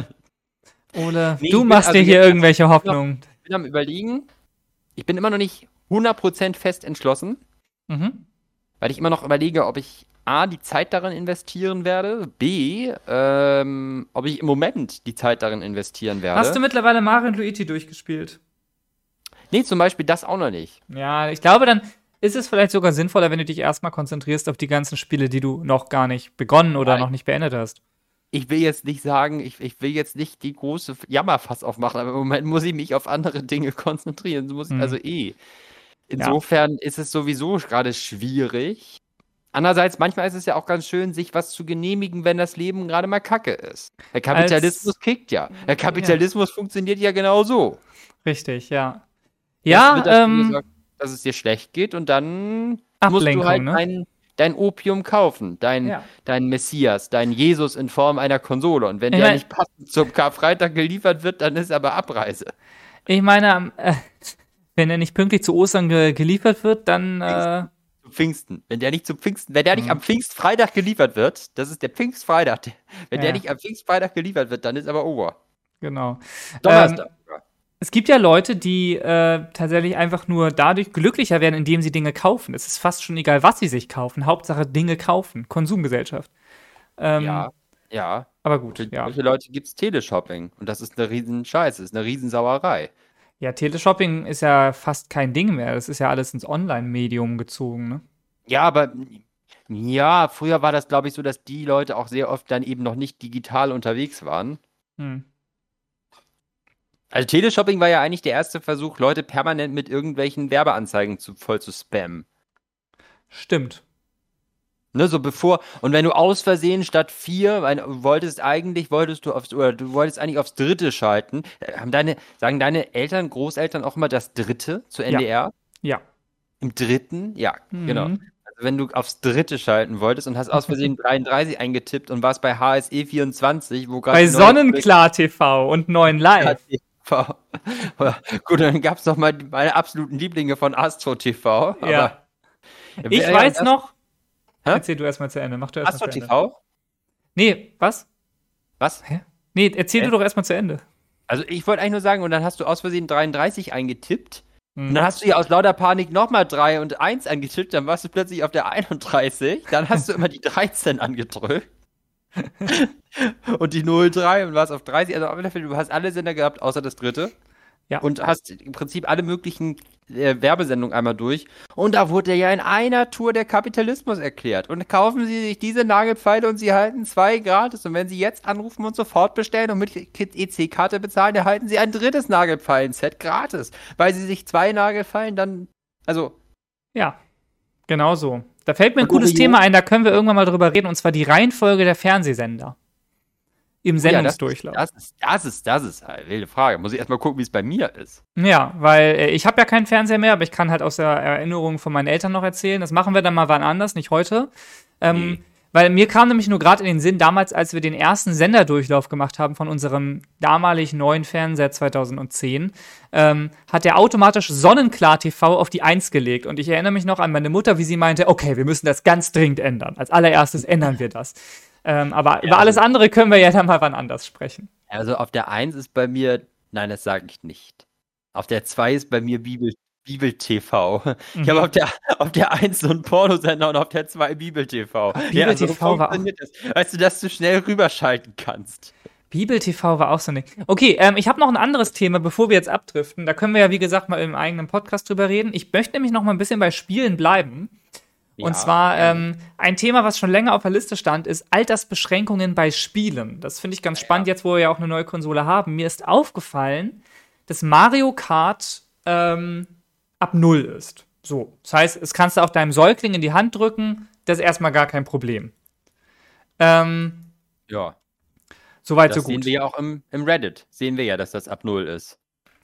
Ole, Nee, ich du bin machst also dir hier jetzt- irgendwelche Hoffnungen. Ich bin am Überlegen, ich bin immer noch nicht hundert Prozent fest entschlossen, Mhm. weil ich immer noch überlege, ob ich A, die Zeit darin investieren werde, B, ähm, ob ich im Moment die Zeit darin investieren werde. Hast du mittlerweile Mario und Luigi durchgespielt? Nee, zum Beispiel das auch noch nicht. Ja, ich glaube, dann ist es vielleicht sogar sinnvoller, wenn du dich erstmal konzentrierst auf die ganzen Spiele, die du noch gar nicht begonnen oder Nein. noch nicht beendet hast. Ich will jetzt nicht sagen, ich, ich will jetzt nicht die große Jammerfass aufmachen, aber im Moment muss ich mich auf andere Dinge konzentrieren. Das muss ich Hm. also eh. Insofern ist es sowieso gerade schwierig. Andererseits, manchmal ist es ja auch ganz schön, sich was zu genehmigen, wenn das Leben gerade mal Kacke ist. Der Kapitalismus Als- kickt ja. Der Kapitalismus funktioniert ja genau so. Richtig, ja. Es Ja, wird dafür ähm, gesorgt, dass es dir schlecht geht und dann musst du Ablenkung, halt ne? dein, dein Opium kaufen, dein, Ja. dein Messias, dein Jesus in Form einer Konsole. Und wenn Ich der mein- nicht passend zum Karfreitag geliefert wird, dann ist aber Abreise. Ich meine, am, äh, wenn er nicht pünktlich zu Ostern ge geliefert wird, dann äh, Zu Pfingsten. Wenn der nicht zum Pfingsten, wenn der nicht Mhm. am Pfingstfreitag geliefert wird, das ist der Pfingstfreitag. der- Wenn der Ja. nicht am Pfingstfreitag geliefert wird, dann ist aber Ober. genau. Donnerstag. Es gibt ja Leute, die äh, tatsächlich einfach nur dadurch glücklicher werden, indem sie Dinge kaufen. Es ist fast schon egal, was sie sich kaufen. Hauptsache Dinge kaufen. Konsumgesellschaft. Ähm, ja, ja. Aber gut, Für ja. solche Leute gibt es Teleshopping. Und das ist eine riesen Scheiße, ist eine Riesensauerei. Ja, Teleshopping ist ja fast kein Ding mehr. Das ist ja alles ins Online-Medium gezogen, ne? Ja, aber Ja, früher war das, glaube ich, so, dass die Leute auch sehr oft dann eben noch nicht digital unterwegs waren. Hm. Also Teleshopping war ja eigentlich der erste Versuch, Leute permanent mit irgendwelchen Werbeanzeigen zu, voll zu spammen. Stimmt. Ne, so bevor, und wenn du aus Versehen statt vier, weil, du wolltest eigentlich, wolltest du aufs, oder du wolltest eigentlich aufs Dritte schalten, äh, haben deine, sagen deine Eltern, Großeltern auch immer das Dritte zu N D R? Ja. Im Dritten? Ja, genau. Mhm. Also wenn du aufs Dritte schalten wolltest und hast aus Versehen dreiunddreißig eingetippt und warst bei H S E vierundzwanzig, wo gerade Bei Sonnenklar T V und neun Live. Gut, dann gab es noch mal meine absoluten Lieblinge von Astro T V. Aber Ja. Ich ja, weiß das- noch. Hä? Erzähl du erstmal zu Ende. Mach du erstmal Astro zu Ende. T V? Nee, was? Was? Hä? Nee, erzähl Hä? du doch erstmal zu Ende. Also ich wollte eigentlich nur sagen, und dann hast du aus Versehen dreiunddreißig eingetippt. Hm. Und dann hast du ja aus lauter Panik nochmal drei und eins angetippt, dann warst du plötzlich auf der einunddreißig, dann hast du immer die dreizehn angedrückt. Und die null drei und warst auf dreißig. Also auf jeden Fall, du hast alle Sender gehabt, außer das dritte. Ja. Und hast im Prinzip alle möglichen äh, Werbesendungen einmal durch. Und da wurde ja in einer Tour der Kapitalismus erklärt. Und kaufen Sie sich diese Nagelpfeile und Sie halten zwei gratis. Und wenn Sie jetzt anrufen und sofort bestellen und mit E C-Karte bezahlen, erhalten Sie ein drittes Nagelpfeilen-Set gratis. Weil Sie sich zwei Nagelfeilen dann, also... Ja, genau so. Da fällt mir ein Und cooles Orion? Thema ein, da können wir irgendwann mal drüber reden, und zwar die Reihenfolge der Fernsehsender. Im Sendungsdurchlauf. Ja, das, das ist, das ist, das ist eine wilde Frage. Muss ich erstmal gucken, wie es bei mir ist. Ja, weil äh, ich habe ja keinen Fernseher mehr, aber ich kann halt aus der Erinnerung von meinen Eltern noch erzählen. Das machen wir dann mal wann anders, nicht heute. Ähm, Nee. Weil mir kam nämlich nur gerade in den Sinn, damals, als wir den ersten Senderdurchlauf gemacht haben von unserem damalig neuen Fernseher zweitausendzehn, ähm, hat der automatisch Sonnenklar T V auf die eins gelegt. Und ich erinnere mich noch an meine Mutter, wie sie meinte, okay, wir müssen das ganz dringend ändern. Als allererstes ändern wir das. Ähm, aber über alles andere können wir ja dann mal wann anders sprechen. Also auf der eins ist bei mir, nein, das sage ich nicht. Auf der zwei ist bei mir Bibel, Bibel-T V. Ich Mhm. habe auf der, auf der eins so einen Pornosender und auf der zwei Bibel-T V. Bibel-T V war auch- funktioniert das. Weißt du, dass du schnell rüberschalten kannst. Bibel-T V war auch so ein Ding. Okay, ähm, ich habe noch ein anderes Thema, bevor wir jetzt abdriften. Da können wir ja, wie gesagt, mal im eigenen Podcast drüber reden. Ich möchte nämlich noch mal ein bisschen bei Spielen bleiben. Und Ja, zwar ja. ähm, ein Thema, was schon länger auf der Liste stand, ist Altersbeschränkungen bei Spielen. Das finde ich ganz spannend, jetzt wo wir ja auch eine neue Konsole haben. Mir ist aufgefallen, dass Mario Kart ähm, ab null ist. So, das heißt, es kannst du auch deinem Säugling in die Hand drücken, das ist erstmal gar kein Problem. Ähm, Ja, Soweit, das so sehen gut. wir ja auch im, im Reddit. Sehen wir ja, dass das ab null ist.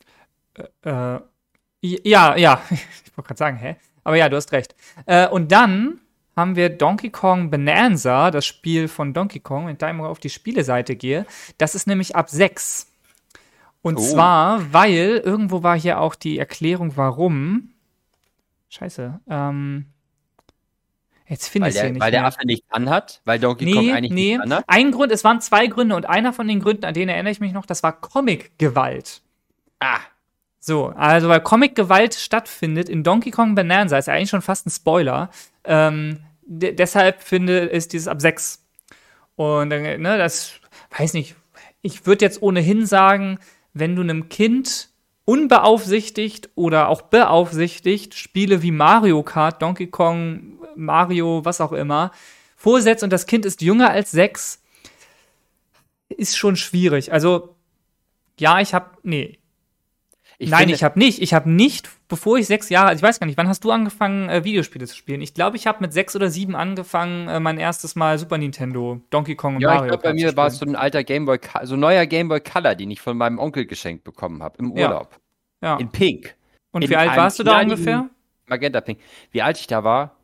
Äh, ja, ja, ich wollte gerade sagen, hä? Aber ja, du hast recht. Äh, und dann haben wir Donkey Kong Bonanza, das Spiel von Donkey Kong, wenn ich da mal auf die Spieleseite gehe. Das ist nämlich ab sechs. Und Oh. zwar, weil, irgendwo war hier auch die Erklärung, warum. Scheiße. Ähm, jetzt finde Weil ich es hier der, nicht weil der mehr. Affe nichts anhat, weil Donkey Kong Nee, eigentlich nee. nichts anhat. Ein Grund, es waren zwei Gründe und einer von den Gründen, an denen erinnere ich mich noch, das war Comic-Gewalt. Ah, So, also weil Comic-Gewalt stattfindet in Donkey Kong Bonanza, ist ja eigentlich schon fast ein Spoiler. Ähm, de- deshalb finde ist dieses ab sechs. Und äh, ne, das, weiß nicht, ich würde jetzt ohnehin sagen, wenn du einem Kind unbeaufsichtigt oder auch beaufsichtigt Spiele wie Mario Kart, Donkey Kong, Mario, was auch immer, vorsetzt und das Kind ist jünger als sechs, ist schon schwierig. Also, ja, ich habe, nee, ich Nein, finde, ich habe nicht. Ich habe nicht, bevor ich sechs Jahre, also ich weiß gar nicht, wann hast du angefangen, äh, Videospiele zu spielen? Ich glaube, ich habe mit sechs oder sieben angefangen, äh, mein erstes Mal Super Nintendo, Donkey Kong und ja, ich Mario glaube, bei Kart zu mir war es spielen. so ein alter Gameboy, so ein neuer Gameboy Color, den ich von meinem Onkel geschenkt bekommen habe, im Ja. Urlaub. Ja. In Pink. Und in wie alt einem warst du da kleinen- ungefähr? Magenta Pink. Wie alt ich da war?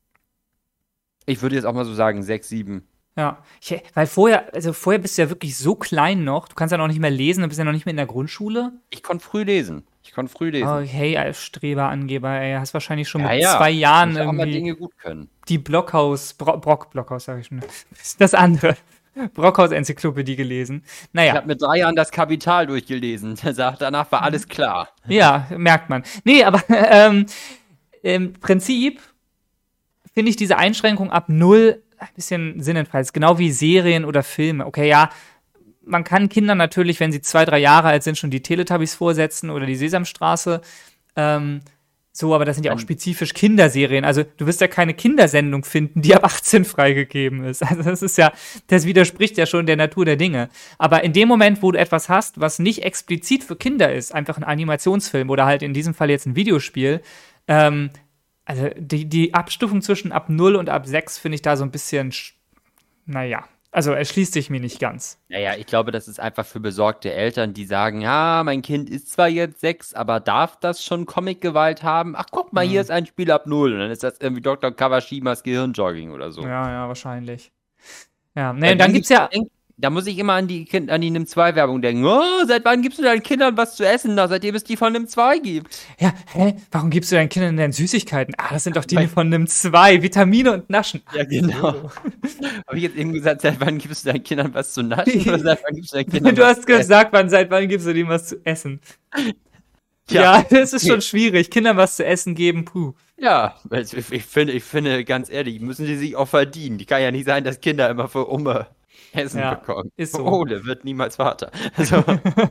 Ich würde jetzt auch mal so sagen, sechs, sieben. Ja. Ich, weil vorher, also vorher bist du ja wirklich so klein noch, du kannst ja noch nicht mehr lesen, du bist ja noch nicht mehr in der Grundschule. Ich konnte früh lesen. Ich konnte früh lesen. Oh, hey, als Streber, Angeber, ey, hast wahrscheinlich schon Ja, mit ja. zwei Jahren Muss ja auch mal irgendwie Dinge gut können. die Blockhaus, Bro Brock, Blockhaus, sag ich schon. Das andere. Brockhaus-Enzyklopädie gelesen. Ich Naja. habe mit drei Jahren das Kapital durchgelesen. Danach war alles klar. Ja, merkt man. Nee, aber ähm, im Prinzip finde ich diese Einschränkung ab null ein bisschen sinnentfrei. Das ist genau wie Serien oder Filme. Okay, ja, man kann Kindern natürlich, wenn sie zwei, drei Jahre alt sind, schon die Teletubbies vorsetzen oder die Sesamstraße. Ähm, So, aber das sind ja auch Dann- spezifisch Kinderserien. Also du wirst ja keine Kindersendung finden, die ab achtzehn freigegeben ist. Also das ist ja, das widerspricht ja schon der Natur der Dinge. Aber in dem Moment, wo du etwas hast, was nicht explizit für Kinder ist, einfach ein Animationsfilm oder halt in diesem Fall jetzt ein Videospiel, ähm, also die, die Abstufung zwischen ab null und ab sechs finde ich da so ein bisschen, sch- naja, also erschließt sich mir nicht ganz. Naja, ich glaube, das ist einfach für besorgte Eltern, die sagen, ja, mein Kind ist zwar jetzt sechs, aber darf das schon Comic-Gewalt haben? Ach, guck mal, hier ist ein Spiel ab null. Und dann ist das irgendwie Doktor Kawashimas Gehirnjogging oder so. Ja, ja, wahrscheinlich. Ja, nee, Weil und dann wenn gibt's ich ja, denk- Da muss ich immer an die Kind, an die Nimm zwei Werbung denken. Oh, seit wann gibst du deinen Kindern was zu essen? Na, seitdem es die von Nimm zwei gibt. ja, hä, warum gibst du deinen Kindern denn Süßigkeiten? Ah, das sind doch die Weil- von Nimm zwei, Vitamine und Naschen. Ja, genau. Habe ich jetzt eben gesagt, seit wann gibst du deinen Kindern was zu naschen? Oder seit wann gibst du deinen Kindern Du was hast zu essen? gesagt, wann, seit wann gibst du denen was zu essen? Tja. Ja, das ist schon schwierig. Kindern was zu essen geben, puh. Ja, also ich, ich, finde, ich finde, ganz ehrlich, müssen die sich auch verdienen. Die kann ja nicht sein, dass Kinder immer für Umme Essen Ja, bekommen. ist so. Oh, der wird niemals Vater. Also,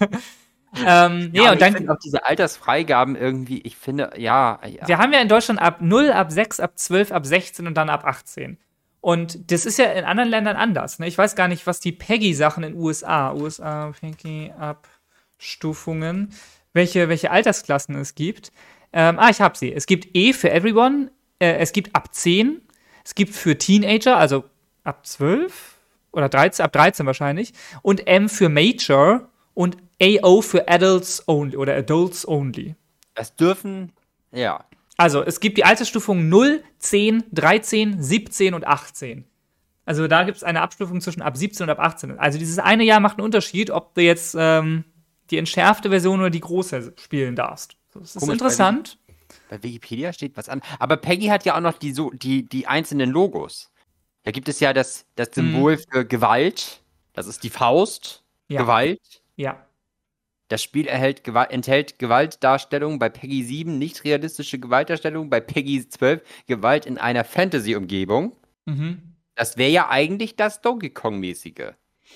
Ähm, nee, ja, und ich dann, finde auch diese Altersfreigaben irgendwie, ich finde, ja, ja. wir haben ja in Deutschland ab null, ab sechs, ab zwölf, ab sechzehn und dann ab achtzehn. Und das ist ja in anderen Ländern anders. Ne? Ich weiß gar nicht, was die Peggy-Sachen in den U S A, U S A, Peggy-Abstufungen, welche, welche Altersklassen es gibt. Ähm, ah, ich habe sie. Es gibt E für Everyone, äh, es gibt ab zehn, es gibt für Teenager, also ab zwölf oder dreizehn, ab dreizehn wahrscheinlich, und M für Major und A O für Adults Only oder Adults Only. Das dürfen, ja. Also, es gibt die Altersstufungen null, zehn, dreizehn, siebzehn und achtzehn. Also, da gibt es eine Abstufung zwischen ab siebzehn und ab achtzehn. Also, dieses eine Jahr macht einen Unterschied, ob du jetzt ähm, die entschärfte Version oder die große spielen darfst. Das ist Komisch, interessant. Bei Wikipedia steht was an. Aber Peggy hat ja auch noch die, so, die, die einzelnen Logos. Da gibt es ja das, das Symbol für Gewalt. Das ist die Faust. Ja. Gewalt. Ja. Das Spiel erhält Gewalt, enthält Gewaltdarstellung bei Peggy sieben, nicht realistische Gewaltdarstellung, bei Peggy zwölf Gewalt in einer Fantasy-Umgebung. Mhm. Das wäre ja eigentlich das Donkey Kong-mäßige.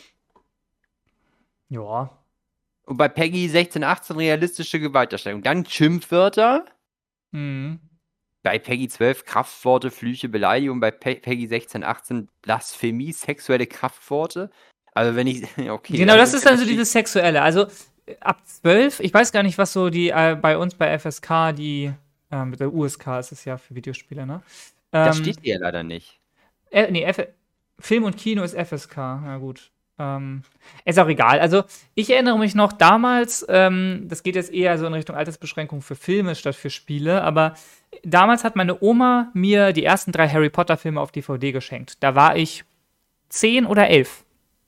Ja. Und bei Peggy sechzehn, achtzehn realistische Gewaltdarstellung. Dann Schimpfwörter. Mhm. Bei Peggy zwölf Kraftworte, Flüche, Beleidigung. Bei Pe Peggy sechzehn, achtzehn Blasphemie, sexuelle Kraftworte. Also wenn ich, okay. Genau, das also ist dann so dieses Sexuelle. Also, äh, ab zwölf, ich weiß gar nicht, was so die äh, bei uns bei F S K, die, ähm, mit der U S K ist es ja für Videospiele, ne? Das Ähm, steht hier leider nicht. Äh, nee, F Film und Kino ist F S K. Na gut. Ähm, ist auch egal. Also, ich erinnere mich noch damals, ähm, das geht jetzt eher so in Richtung Altersbeschränkung für Filme statt für Spiele, aber damals hat meine Oma mir die ersten drei Harry Potter-Filme auf D V D geschenkt. Da war ich zehn oder elf.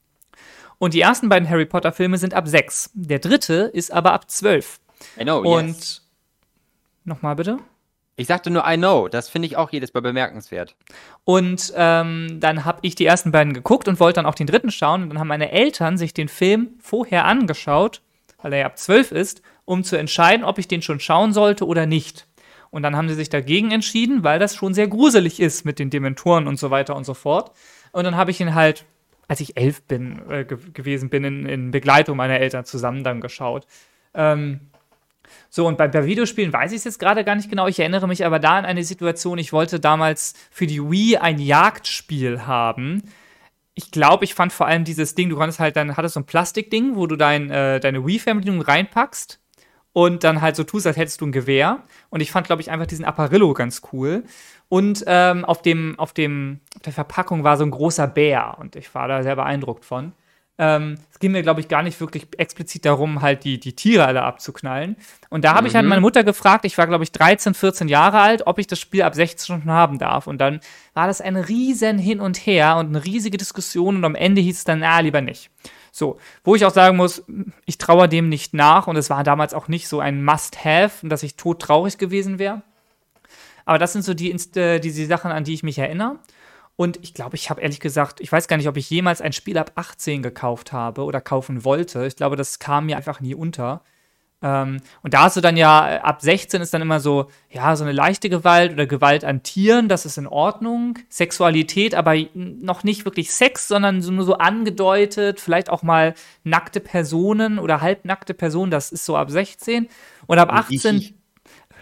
Und die ersten beiden Harry Potter-Filme sind ab sechs. Der dritte ist aber ab zwölf. I know, Und yes. nochmal bitte. Ich sagte nur I know. Das finde ich auch jedes Mal bemerkenswert. Und ähm, dann habe ich die ersten beiden geguckt und wollte dann auch den dritten schauen. Und dann haben meine Eltern sich den Film vorher angeschaut, weil er ja ab zwölf ist, um zu entscheiden, ob ich den schon schauen sollte oder nicht. Und dann haben sie sich dagegen entschieden, weil das schon sehr gruselig ist mit den Dementoren und so weiter und so fort. Und dann habe ich ihn halt, als ich elf bin, äh, ge gewesen bin, in, in Begleitung meiner Eltern zusammen dann geschaut. Ähm, So, und bei, bei Videospielen weiß ich es jetzt gerade gar nicht genau. Ich erinnere mich aber da an eine Situation, ich wollte damals für die Wii ein Jagdspiel haben. Ich glaube, ich fand vor allem dieses Ding, du konntest halt, dann hattest so ein Plastikding, wo du dein, äh, deine Wii-Fernbedienung reinpackst und dann halt so tust, als hättest du ein Gewehr. Und ich fand, glaube ich, einfach diesen Apparillo ganz cool. Und ähm, auf dem, auf dem, auf der Verpackung war so ein großer Bär und ich war da sehr beeindruckt von. Ähm, es ging mir, glaube ich, gar nicht wirklich explizit darum, halt die, die Tiere alle abzuknallen. Und da habe Mhm. ich halt meine Mutter gefragt, ich war, glaube ich, dreizehn, vierzehn Jahre alt, ob ich das Spiel ab sechzehn schon haben darf. Und dann war das ein riesen Hin und Her und eine riesige Diskussion und am Ende hieß es dann, na, lieber nicht. So, wo ich auch sagen muss, ich trauere dem nicht nach und es war damals auch nicht so ein Must-Have, dass ich todtraurig gewesen wäre. Aber das sind so die, Inst äh, die, die Sachen, an die ich mich erinnere. Und ich glaube, ich habe ehrlich gesagt, ich weiß gar nicht, ob ich jemals ein Spiel ab achtzehn gekauft habe oder kaufen wollte. Ich glaube, das kam mir einfach nie unter. Ähm, und da hast du dann ja, äh, ab sechzehn ist dann immer so, ja, so eine leichte Gewalt oder Gewalt an Tieren, das ist in Ordnung. Sexualität, aber noch nicht wirklich Sex, sondern so, nur so angedeutet, vielleicht auch mal nackte Personen oder halbnackte Personen, das ist so ab sechzehn. Und ab achtzehn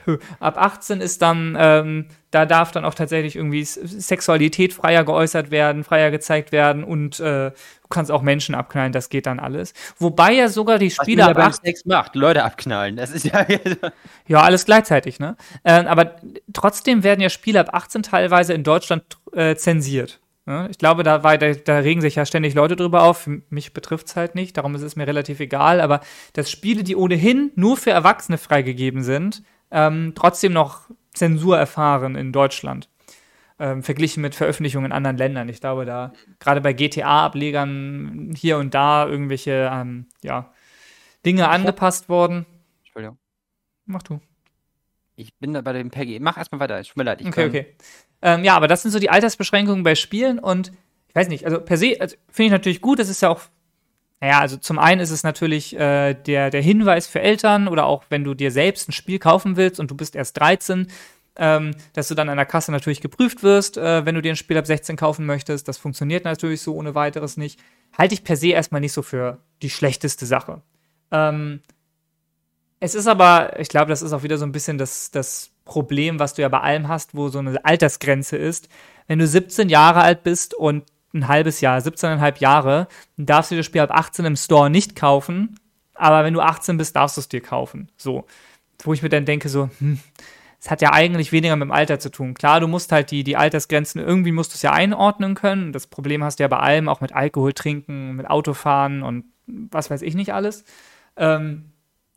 Ab achtzehn ist dann, ähm, da darf dann auch tatsächlich irgendwie S- Sexualität freier geäußert werden, freier gezeigt werden und äh, du kannst auch Menschen abknallen, das geht dann alles. Wobei ja sogar die Was Spiele man ja ab beim achtzehn, Sex macht, Leute abknallen. Das ist ja. ja, alles gleichzeitig, ne? Ähm, aber trotzdem werden ja Spiele ab achtzehn teilweise in Deutschland äh, zensiert. Ne? Ich glaube, da, war, da, da regen sich ja ständig Leute drüber auf. Mich betrifft es halt nicht, darum ist es mir relativ egal. Aber dass Spiele, die ohnehin nur für Erwachsene freigegeben sind, ähm, trotzdem noch Zensur erfahren in Deutschland. Ähm, verglichen mit Veröffentlichungen in anderen Ländern. Ich glaube, da gerade bei G T A-Ablegern hier und da irgendwelche ähm, ja, Dinge angepasst worden. Entschuldigung. Mach du. Ich bin da bei dem Peggy. Mach erstmal weiter. Tut mir leid. Ich Okay, kann- okay. Ähm, ja, aber das sind so die Altersbeschränkungen bei Spielen und ich weiß nicht, also per se also, finde ich natürlich gut, das ist ja auch, naja, also zum einen ist es natürlich äh, der, der Hinweis für Eltern oder auch wenn du dir selbst ein Spiel kaufen willst und du bist erst dreizehn, ähm, dass du dann an der Kasse natürlich geprüft wirst, äh, wenn du dir ein Spiel ab sechzehn kaufen möchtest. Das funktioniert natürlich so ohne weiteres nicht. Halte ich per se erstmal nicht so für die schlechteste Sache. Ähm, es ist aber, ich glaube, das ist auch wieder so ein bisschen das, das Problem, was du ja bei allem hast, wo so eine Altersgrenze ist. Wenn du siebzehn Jahre alt bist und ein halbes Jahr, siebzehn Komma fünf Jahre, dann darfst du das Spiel ab achtzehn im Store nicht kaufen, aber wenn du achtzehn bist, darfst du es dir kaufen. So. Wo ich mir dann denke, so, hm, es hat ja eigentlich weniger mit dem Alter zu tun. Klar, du musst halt die, die Altersgrenzen, irgendwie musst du es ja einordnen können. Das Problem hast du ja bei allem, auch mit Alkohol trinken, mit Autofahren und was weiß ich nicht alles. Ähm,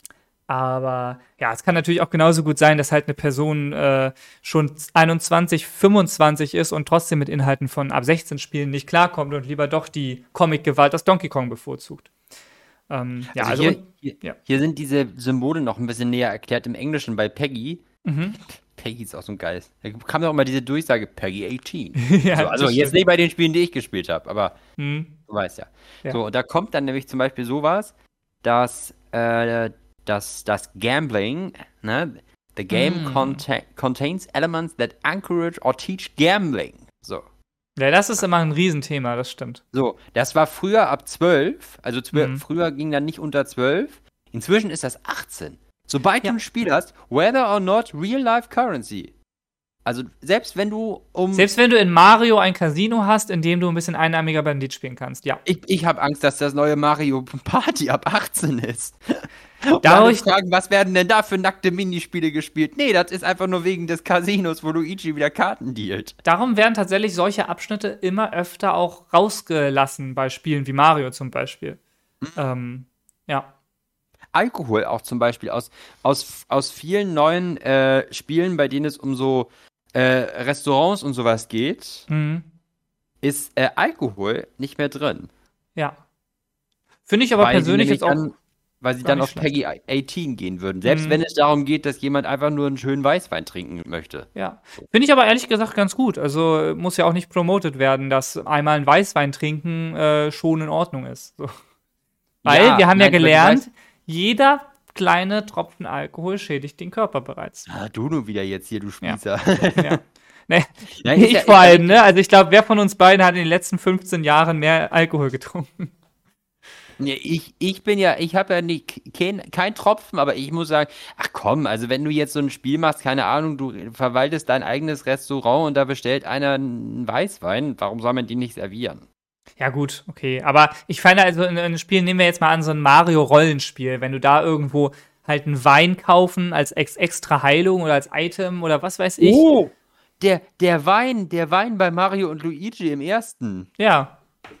aber ja, es kann natürlich auch genauso gut sein, dass halt eine Person äh, schon einundzwanzig, fünfundzwanzig ist und trotzdem mit Inhalten von ab sechzehn Spielen nicht klarkommt und lieber doch die Comic-Gewalt aus Donkey Kong bevorzugt. Ähm, ja, Also, also, hier, hier, ja. hier sind diese Symbole noch ein bisschen näher erklärt im Englischen bei Peggy. Mhm. Peggy ist auch so ein Geist. Da kam doch immer diese Durchsage, Peggy achtzehn. Ja, so, also das jetzt stimmt. nicht bei den Spielen, die ich gespielt habe, aber Mhm. du weißt ja. Ja. So, und da kommt dann nämlich zum Beispiel sowas, dass, äh, dass das Gambling, ne, the game Mm. conta contains elements that encourage or teach gambling. So. Ja, das ist immer ein Riesenthema, das stimmt. So, das war früher ab zwölf, also zwölf, Mhm. früher ging dann nicht unter zwölf. Inzwischen ist das achtzehn. Sobald Ja. du ein Spiel hast, whether or not real-life currency. Also selbst wenn du um... Selbst wenn du in Mario ein Casino hast, in dem du ein bisschen einarmiger Bandit spielen kannst, ja. Ich, ich habe Angst, dass das neue Mario Party ab achtzehn ist. Und Dadurch- alle fragen, was werden denn da für nackte Minispiele gespielt? Nee, das ist einfach nur wegen des Casinos, wo Luigi wieder Karten dealt. Darum werden tatsächlich solche Abschnitte immer öfter auch rausgelassen bei Spielen wie Mario zum Beispiel. Ähm, ja. Alkohol auch zum Beispiel aus, aus, aus vielen neuen äh, Spielen, bei denen es um so äh, Restaurants und sowas geht, Mhm. ist äh, Alkohol nicht mehr drin. Ja. Finde ich aber Weil sie persönlich nämlich jetzt auch. dann, weil sie gar dann nicht auf schlecht. Peggy achtzehn gehen würden. Selbst Mhm. wenn es darum geht, dass jemand einfach nur einen schönen Weißwein trinken möchte. Ja. Finde ich aber ehrlich gesagt ganz gut. Also äh, muss ja auch nicht promoted werden, dass einmal ein Weißwein trinken äh, schon in Ordnung ist. So. Weil Ja, wir haben ja nein, aber du gelernt, weißt- jeder kleine Tropfen Alkohol schädigt den Körper bereits. Ah, du nur wieder jetzt hier, du Spießer. Ja. Nee, Nein, ist ich ja- vor allem, ne? Also ich glaube, wer von uns beiden hat in den letzten fünfzehn Jahren mehr Alkohol getrunken? Nee, ich, ich bin ja, ich habe ja nicht, kein, kein Tropfen, aber ich muss sagen, ach komm, also wenn du jetzt so ein Spiel machst, keine Ahnung, du verwaltest dein eigenes Restaurant und da bestellt einer einen Weißwein, warum soll man den nicht servieren? Ja, gut, okay. Aber ich fand also in einem Spiel, nehmen wir jetzt mal an, so ein Mario-Rollenspiel, wenn du da irgendwo halt einen Wein kaufen als ex extra Heilung oder als Item oder was weiß ich. Oh, der, der Wein, der Wein bei Mario und Luigi im ersten, Ja,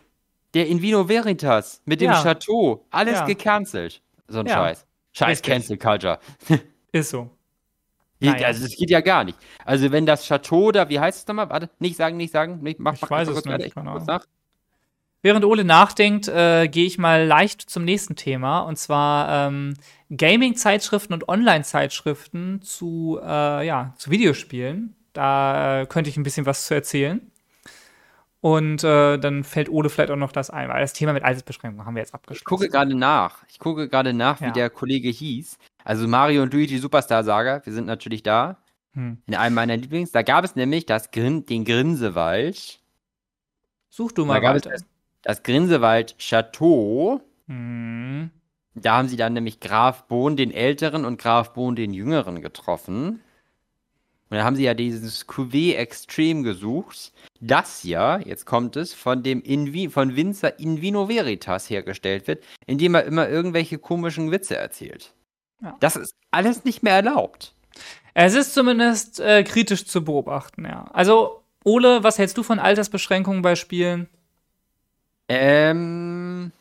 der in Vino Veritas mit dem Ja. Chateau, alles Ja. gecancelt. So ein Ja. Scheiß. Scheiß Richtig. Cancel Culture. ist so. Hier- Naja. Also das geht ja gar nicht. Also wenn das Chateau da, wie heißt es nochmal? Warte, nicht sagen, nicht sagen. Nicht, mach, Ich mach weiß kurz es nicht, weiter, ich keine guck kurz Ahnung. nach. Während Ole nachdenkt, äh, gehe ich mal leicht zum nächsten Thema und zwar ähm, Gaming-Zeitschriften und Online-Zeitschriften zu, äh, ja, zu Videospielen. Da äh, könnte ich ein bisschen was zu erzählen. Und äh, dann fällt Ole vielleicht auch noch das ein, weil das Thema mit Altersbeschränkungen haben wir jetzt Ich abgeschlossen. gucke gerade nach. Ich gucke gerade nach, wie Ja. der Kollege hieß. Also Mario und Luigi Superstar Saga, wir sind natürlich da. Hm. In einem meiner Lieblings. Da gab es nämlich das Grin den Grinsewald. Such du Da mal gab es weiter. das, das Grinsewald Chateau. Hm. Da haben sie dann nämlich Graf Bohn den Älteren und Graf Bohn den Jüngeren getroffen. Und da haben sie ja dieses Cuvée Extreme gesucht, das ja, jetzt kommt es, von dem Invi von Winzer In Vino Veritas hergestellt wird, indem er immer irgendwelche komischen Witze erzählt. Ja. Das ist alles nicht mehr erlaubt. Es ist zumindest äh, kritisch zu beobachten, ja. Also, Ole, was hältst du von Altersbeschränkungen bei Spielen? Ähm,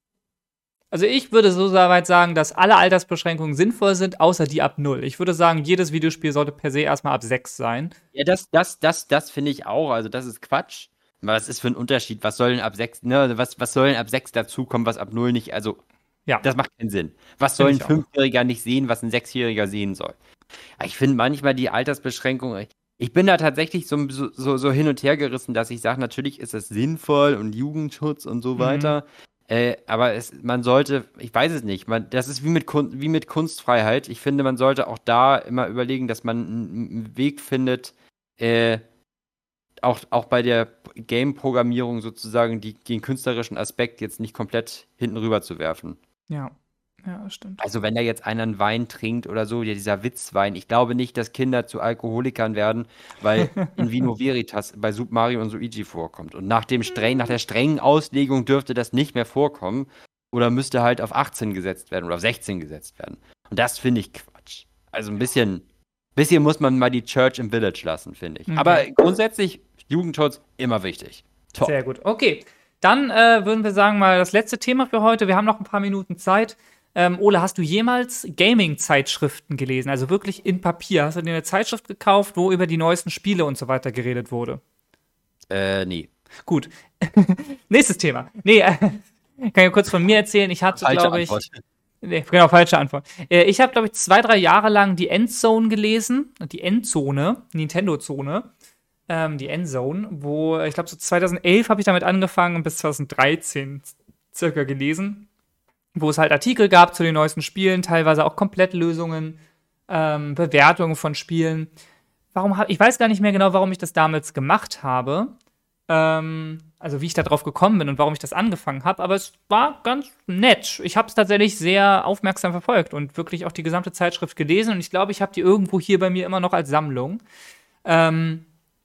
Also ich würde so weit sagen, dass alle Altersbeschränkungen sinnvoll sind, außer die ab null. Ich würde sagen, jedes Videospiel sollte per se erstmal ab sechs sein. ja, das, das, das, das finde ich auch. Also, das ist Quatsch. Aber was ist für ein Unterschied? Was soll denn ab sechs, ne, was, was soll denn ab sechs dazukommen, was ab null nicht, also, Ja. das macht keinen Sinn. Was soll Find ein ich auch. Fünfjähriger nicht sehen, was ein Sechsjähriger sehen soll? Aber ich finde manchmal die Altersbeschränkung, ich bin da tatsächlich so, so, so so hin und her gerissen, dass ich sage, natürlich ist es sinnvoll und Jugendschutz und so Mhm. weiter. Äh, aber es, man sollte, ich weiß es nicht, man, das ist wie mit, Kun wie mit Kunstfreiheit. Ich finde, man sollte auch da immer überlegen, dass man einen, einen Weg findet, äh, auch, auch bei der Game-Programmierung sozusagen die, den künstlerischen Aspekt jetzt nicht komplett hinten rüber zu werfen. Ja. Ja, das stimmt. Also wenn da jetzt einer einen Wein trinkt oder so, ja, dieser Witzwein, ich glaube nicht, dass Kinder zu Alkoholikern werden, weil in Vino Veritas bei Super Mario und Luigi vorkommt. Und nach dem streng, nach der strengen Auslegung dürfte das nicht mehr vorkommen oder müsste halt auf achtzehn gesetzt werden oder auf sechzehn gesetzt werden. Und das finde ich Quatsch. Also ein bisschen, bisschen muss man mal die Church im Village lassen, finde ich. Okay. Aber grundsätzlich Jugendschutz immer wichtig. Top. Sehr gut. Okay, dann äh, würden wir sagen mal das letzte Thema für heute. Wir haben noch ein paar Minuten Zeit. Ähm, Ole, hast du jemals Gaming-Zeitschriften gelesen? Also wirklich in Papier? Hast du dir eine Zeitschrift gekauft, wo über die neuesten Spiele und so weiter geredet wurde? Äh, nee. Gut. Nächstes Thema. Nee, äh, kann ich kurz von mir erzählen. Ich hatte, Falsche glaube ich. Antwort. Nee, genau, falsche Antwort. Äh, ich habe, glaube ich, zwei, drei Jahre lang die Endzone gelesen. Die Endzone, Nintendo-Zone. Ähm, die Endzone, wo, ich glaube, so zweitausendelf habe ich damit angefangen und bis zweitausenddreizehn circa gelesen. Wo es halt Artikel gab zu den neuesten Spielen, teilweise auch Komplettlösungen, ähm, Bewertungen von Spielen. Warum hab, ich weiß gar nicht mehr genau, warum ich das damals gemacht habe. Ähm, also wie ich da drauf gekommen bin und warum ich das angefangen habe. Aber es war ganz nett. Ich habe es tatsächlich sehr aufmerksam verfolgt und wirklich auch die gesamte Zeitschrift gelesen. Und ich glaube, ich habe die irgendwo hier bei mir immer noch als Sammlung. Ähm,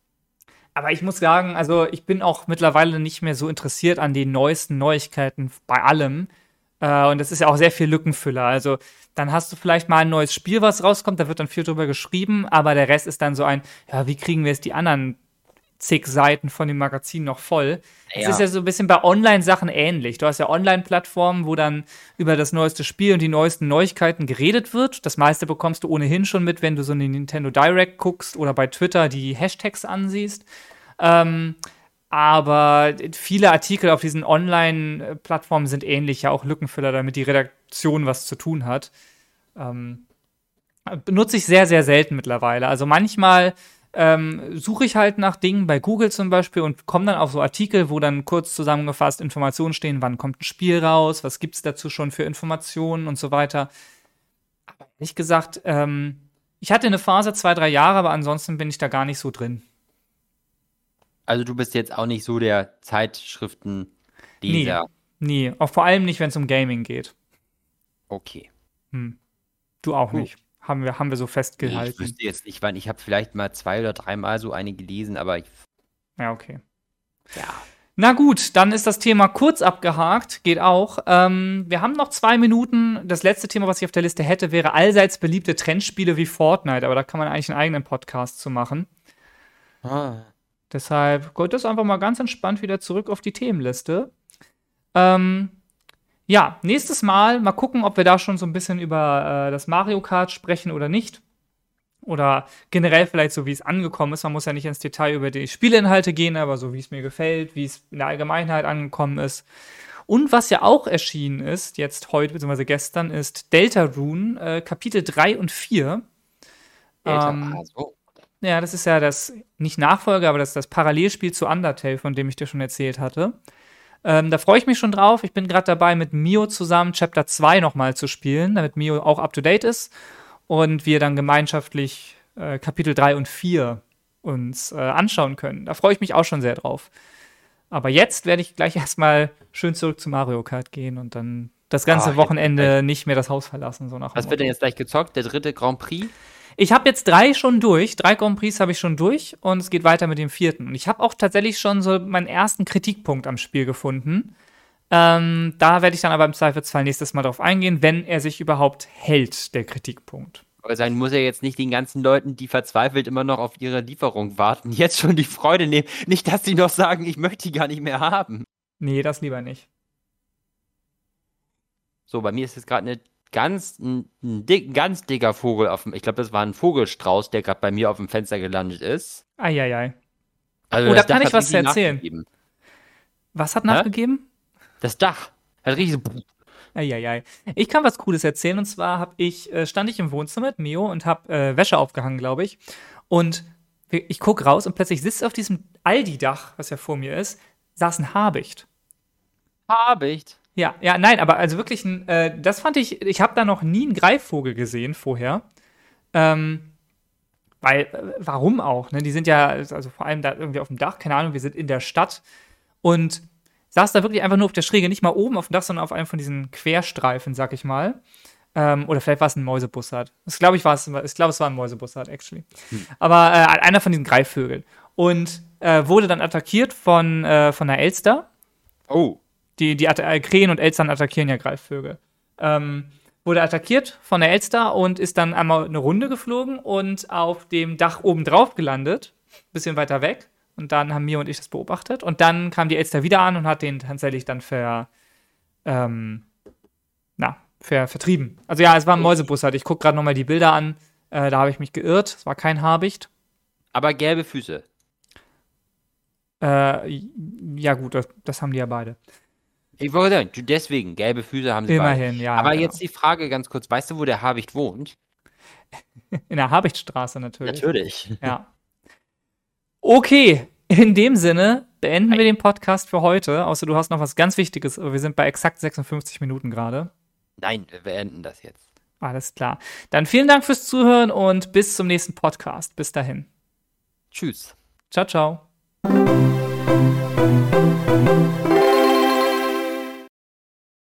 aber ich muss sagen, also ich bin auch mittlerweile nicht mehr so interessiert an den neuesten Neuigkeiten bei allem. Äh, und das ist ja auch sehr viel Lückenfüller. Also dann hast du vielleicht mal ein neues Spiel, was rauskommt, da wird dann viel drüber geschrieben, aber der Rest ist dann so ein, ja, wie kriegen wir jetzt die anderen zig Seiten von dem Magazin noch voll? Es Ja. ist ja so ein bisschen bei Online-Sachen ähnlich. Du hast ja Online-Plattformen, wo dann über das neueste Spiel und die neuesten Neuigkeiten geredet wird. Das meiste bekommst du ohnehin schon mit, wenn du so eine Nintendo Direct guckst oder bei Twitter die Hashtags ansiehst. Ähm, aber viele Artikel auf diesen Online-Plattformen sind ähnlich, ja auch Lückenfüller, damit die Redaktion was zu tun hat. Ähm, benutze ich sehr, sehr selten mittlerweile. Also manchmal ähm, suche ich halt nach Dingen bei Google zum Beispiel und komme dann auf so Artikel, wo dann kurz zusammengefasst Informationen stehen, wann kommt ein Spiel raus, was gibt's dazu schon für Informationen und so weiter. Aber ehrlich gesagt, ähm, ich hatte eine Phase, zwei, drei Jahre, aber ansonsten bin ich da gar nicht so drin. Also du bist jetzt auch nicht so der Zeitschriftenleser. Nee, auch vor allem nicht, wenn es um Gaming geht. Okay. Hm. Du auch Gut. nicht. Haben wir, haben wir so Nee, ich festgehalten. wüsste jetzt nicht, wann. Ich habe vielleicht mal zwei oder dreimal so eine gelesen, aber ich, Ja, okay. ja. Na gut, dann ist das Thema kurz abgehakt, geht auch. Ähm, wir haben noch zwei Minuten. Das letzte Thema, was ich auf der Liste hätte, wäre allseits beliebte Trendspiele wie Fortnite, aber da kann man eigentlich einen eigenen Podcast zu machen. Ah. Deshalb geht das einfach mal ganz entspannt wieder zurück auf die Themenliste. Ähm, ja, nächstes Mal mal gucken, ob wir da schon so ein bisschen über äh, das Mario Kart sprechen oder nicht. Oder generell vielleicht so, wie es angekommen ist. Man muss ja nicht ins Detail über die Spieleinhalte gehen, aber so, wie es mir gefällt, wie es in der Allgemeinheit angekommen ist. Und was ja auch erschienen ist, jetzt heute bzw. gestern, ist Deltarune, äh, Kapitel drei und vier. Delta, Ähm, ah, so. Ja, das ist ja das, nicht Nachfolger, aber das ist das Parallelspiel zu Undertale, von dem ich dir schon erzählt hatte. Ähm, da freue ich mich schon drauf. Ich bin gerade dabei, mit Mio zusammen Chapter zwei nochmal zu spielen, damit Mio auch up-to-date ist. Und wir dann gemeinschaftlich äh, Kapitel drei und vier uns äh, anschauen können. Da freue ich mich auch schon sehr drauf. Aber jetzt werde ich gleich erstmal schön zurück zu Mario Kart gehen und dann das ganze Ah, Wochenende nicht mehr das Haus verlassen. So nach dem Was wird denn Motto. jetzt gleich gezockt? Der dritte Grand Prix? Ich habe jetzt drei schon durch. Drei Grand Prix habe ich schon durch und es geht weiter mit dem vierten. Und ich habe auch tatsächlich schon so meinen ersten Kritikpunkt am Spiel gefunden. Ähm, da werde ich dann aber im Zweifelsfall nächstes Mal drauf eingehen, wenn er sich überhaupt hält, der Kritikpunkt. Aber sein muss er jetzt nicht den ganzen Leuten, die verzweifelt immer noch auf ihre Lieferung warten, jetzt schon die Freude nehmen. Nicht, dass sie noch sagen, ich möchte die gar nicht mehr haben. Nee, das lieber nicht. So, bei mir ist jetzt gerade eine ganz, ein, ein dick, ganz dicker Vogel auf dem, ich glaube, das war ein Vogelstrauß, der gerade bei mir auf dem Fenster gelandet ist. Eieiei. Also Oh, da das kann Dach ich hat was zu richtig erzählen. nachgegeben. Was hat nachgegeben? Das Dach hat richtig so. Eieiei. Ich kann was Cooles erzählen. Und zwar hab ich, äh, stand ich im Wohnzimmer mit Mio und hab äh, Wäsche aufgehangen, glaube ich. Und wir- ich guck raus und plötzlich sitzt auf diesem Aldi-Dach, was ja vor mir ist, saß ein Habicht. Habicht. Ja, ja, nein, aber also wirklich ein, äh, das fand ich, ich habe da noch nie einen Greifvogel gesehen vorher. Ähm, weil, äh, warum auch, ne? Die sind ja, also vor allem da irgendwie auf dem Dach, keine Ahnung, wir sind in der Stadt und saß da wirklich einfach nur auf der Schräge, nicht mal oben auf dem Dach, sondern auf einem von diesen Querstreifen, sag ich mal. Ähm, oder vielleicht war es ein Mäusebussard. Das glaube ich war es, ich glaube es war ein Mäusebussard, actually. Aber äh, einer von diesen Greifvögeln. Und äh, wurde dann attackiert von, äh, von einer Elster. Oh. Die, die Atta- äh, Krähen und Elstern attackieren ja Greifvögel. Ähm, wurde attackiert von der Elster und ist dann einmal eine Runde geflogen und auf dem Dach oben drauf gelandet, bisschen weiter weg. Und dann haben Mia und ich das beobachtet. Und dann kam die Elster wieder an und hat den tatsächlich dann ver, ähm, na, ver, vertrieben. Also ja, es war ein Mäusebussard. Ich gucke gerade nochmal die Bilder an. Äh, da habe ich mich geirrt. Es war kein Habicht. Aber gelbe Füße. Äh, ja gut, das, das haben die ja beide. Ich wollte sagen, deswegen, gelbe Füße haben sie Immerhin, beide. ja. Aber genau. jetzt die Frage ganz kurz, weißt du, wo der Habicht wohnt? In der Habichtstraße natürlich. Natürlich. Ja. Okay, in dem Sinne beenden wir den Podcast für heute. Außer du hast noch was ganz Wichtiges. Aber wir sind bei exakt sechsundfünfzig Minuten gerade. Nein, wir beenden das jetzt. Alles klar. Dann vielen Dank fürs Zuhören und bis zum nächsten Podcast. Bis dahin. Tschüss. Ciao, ciao.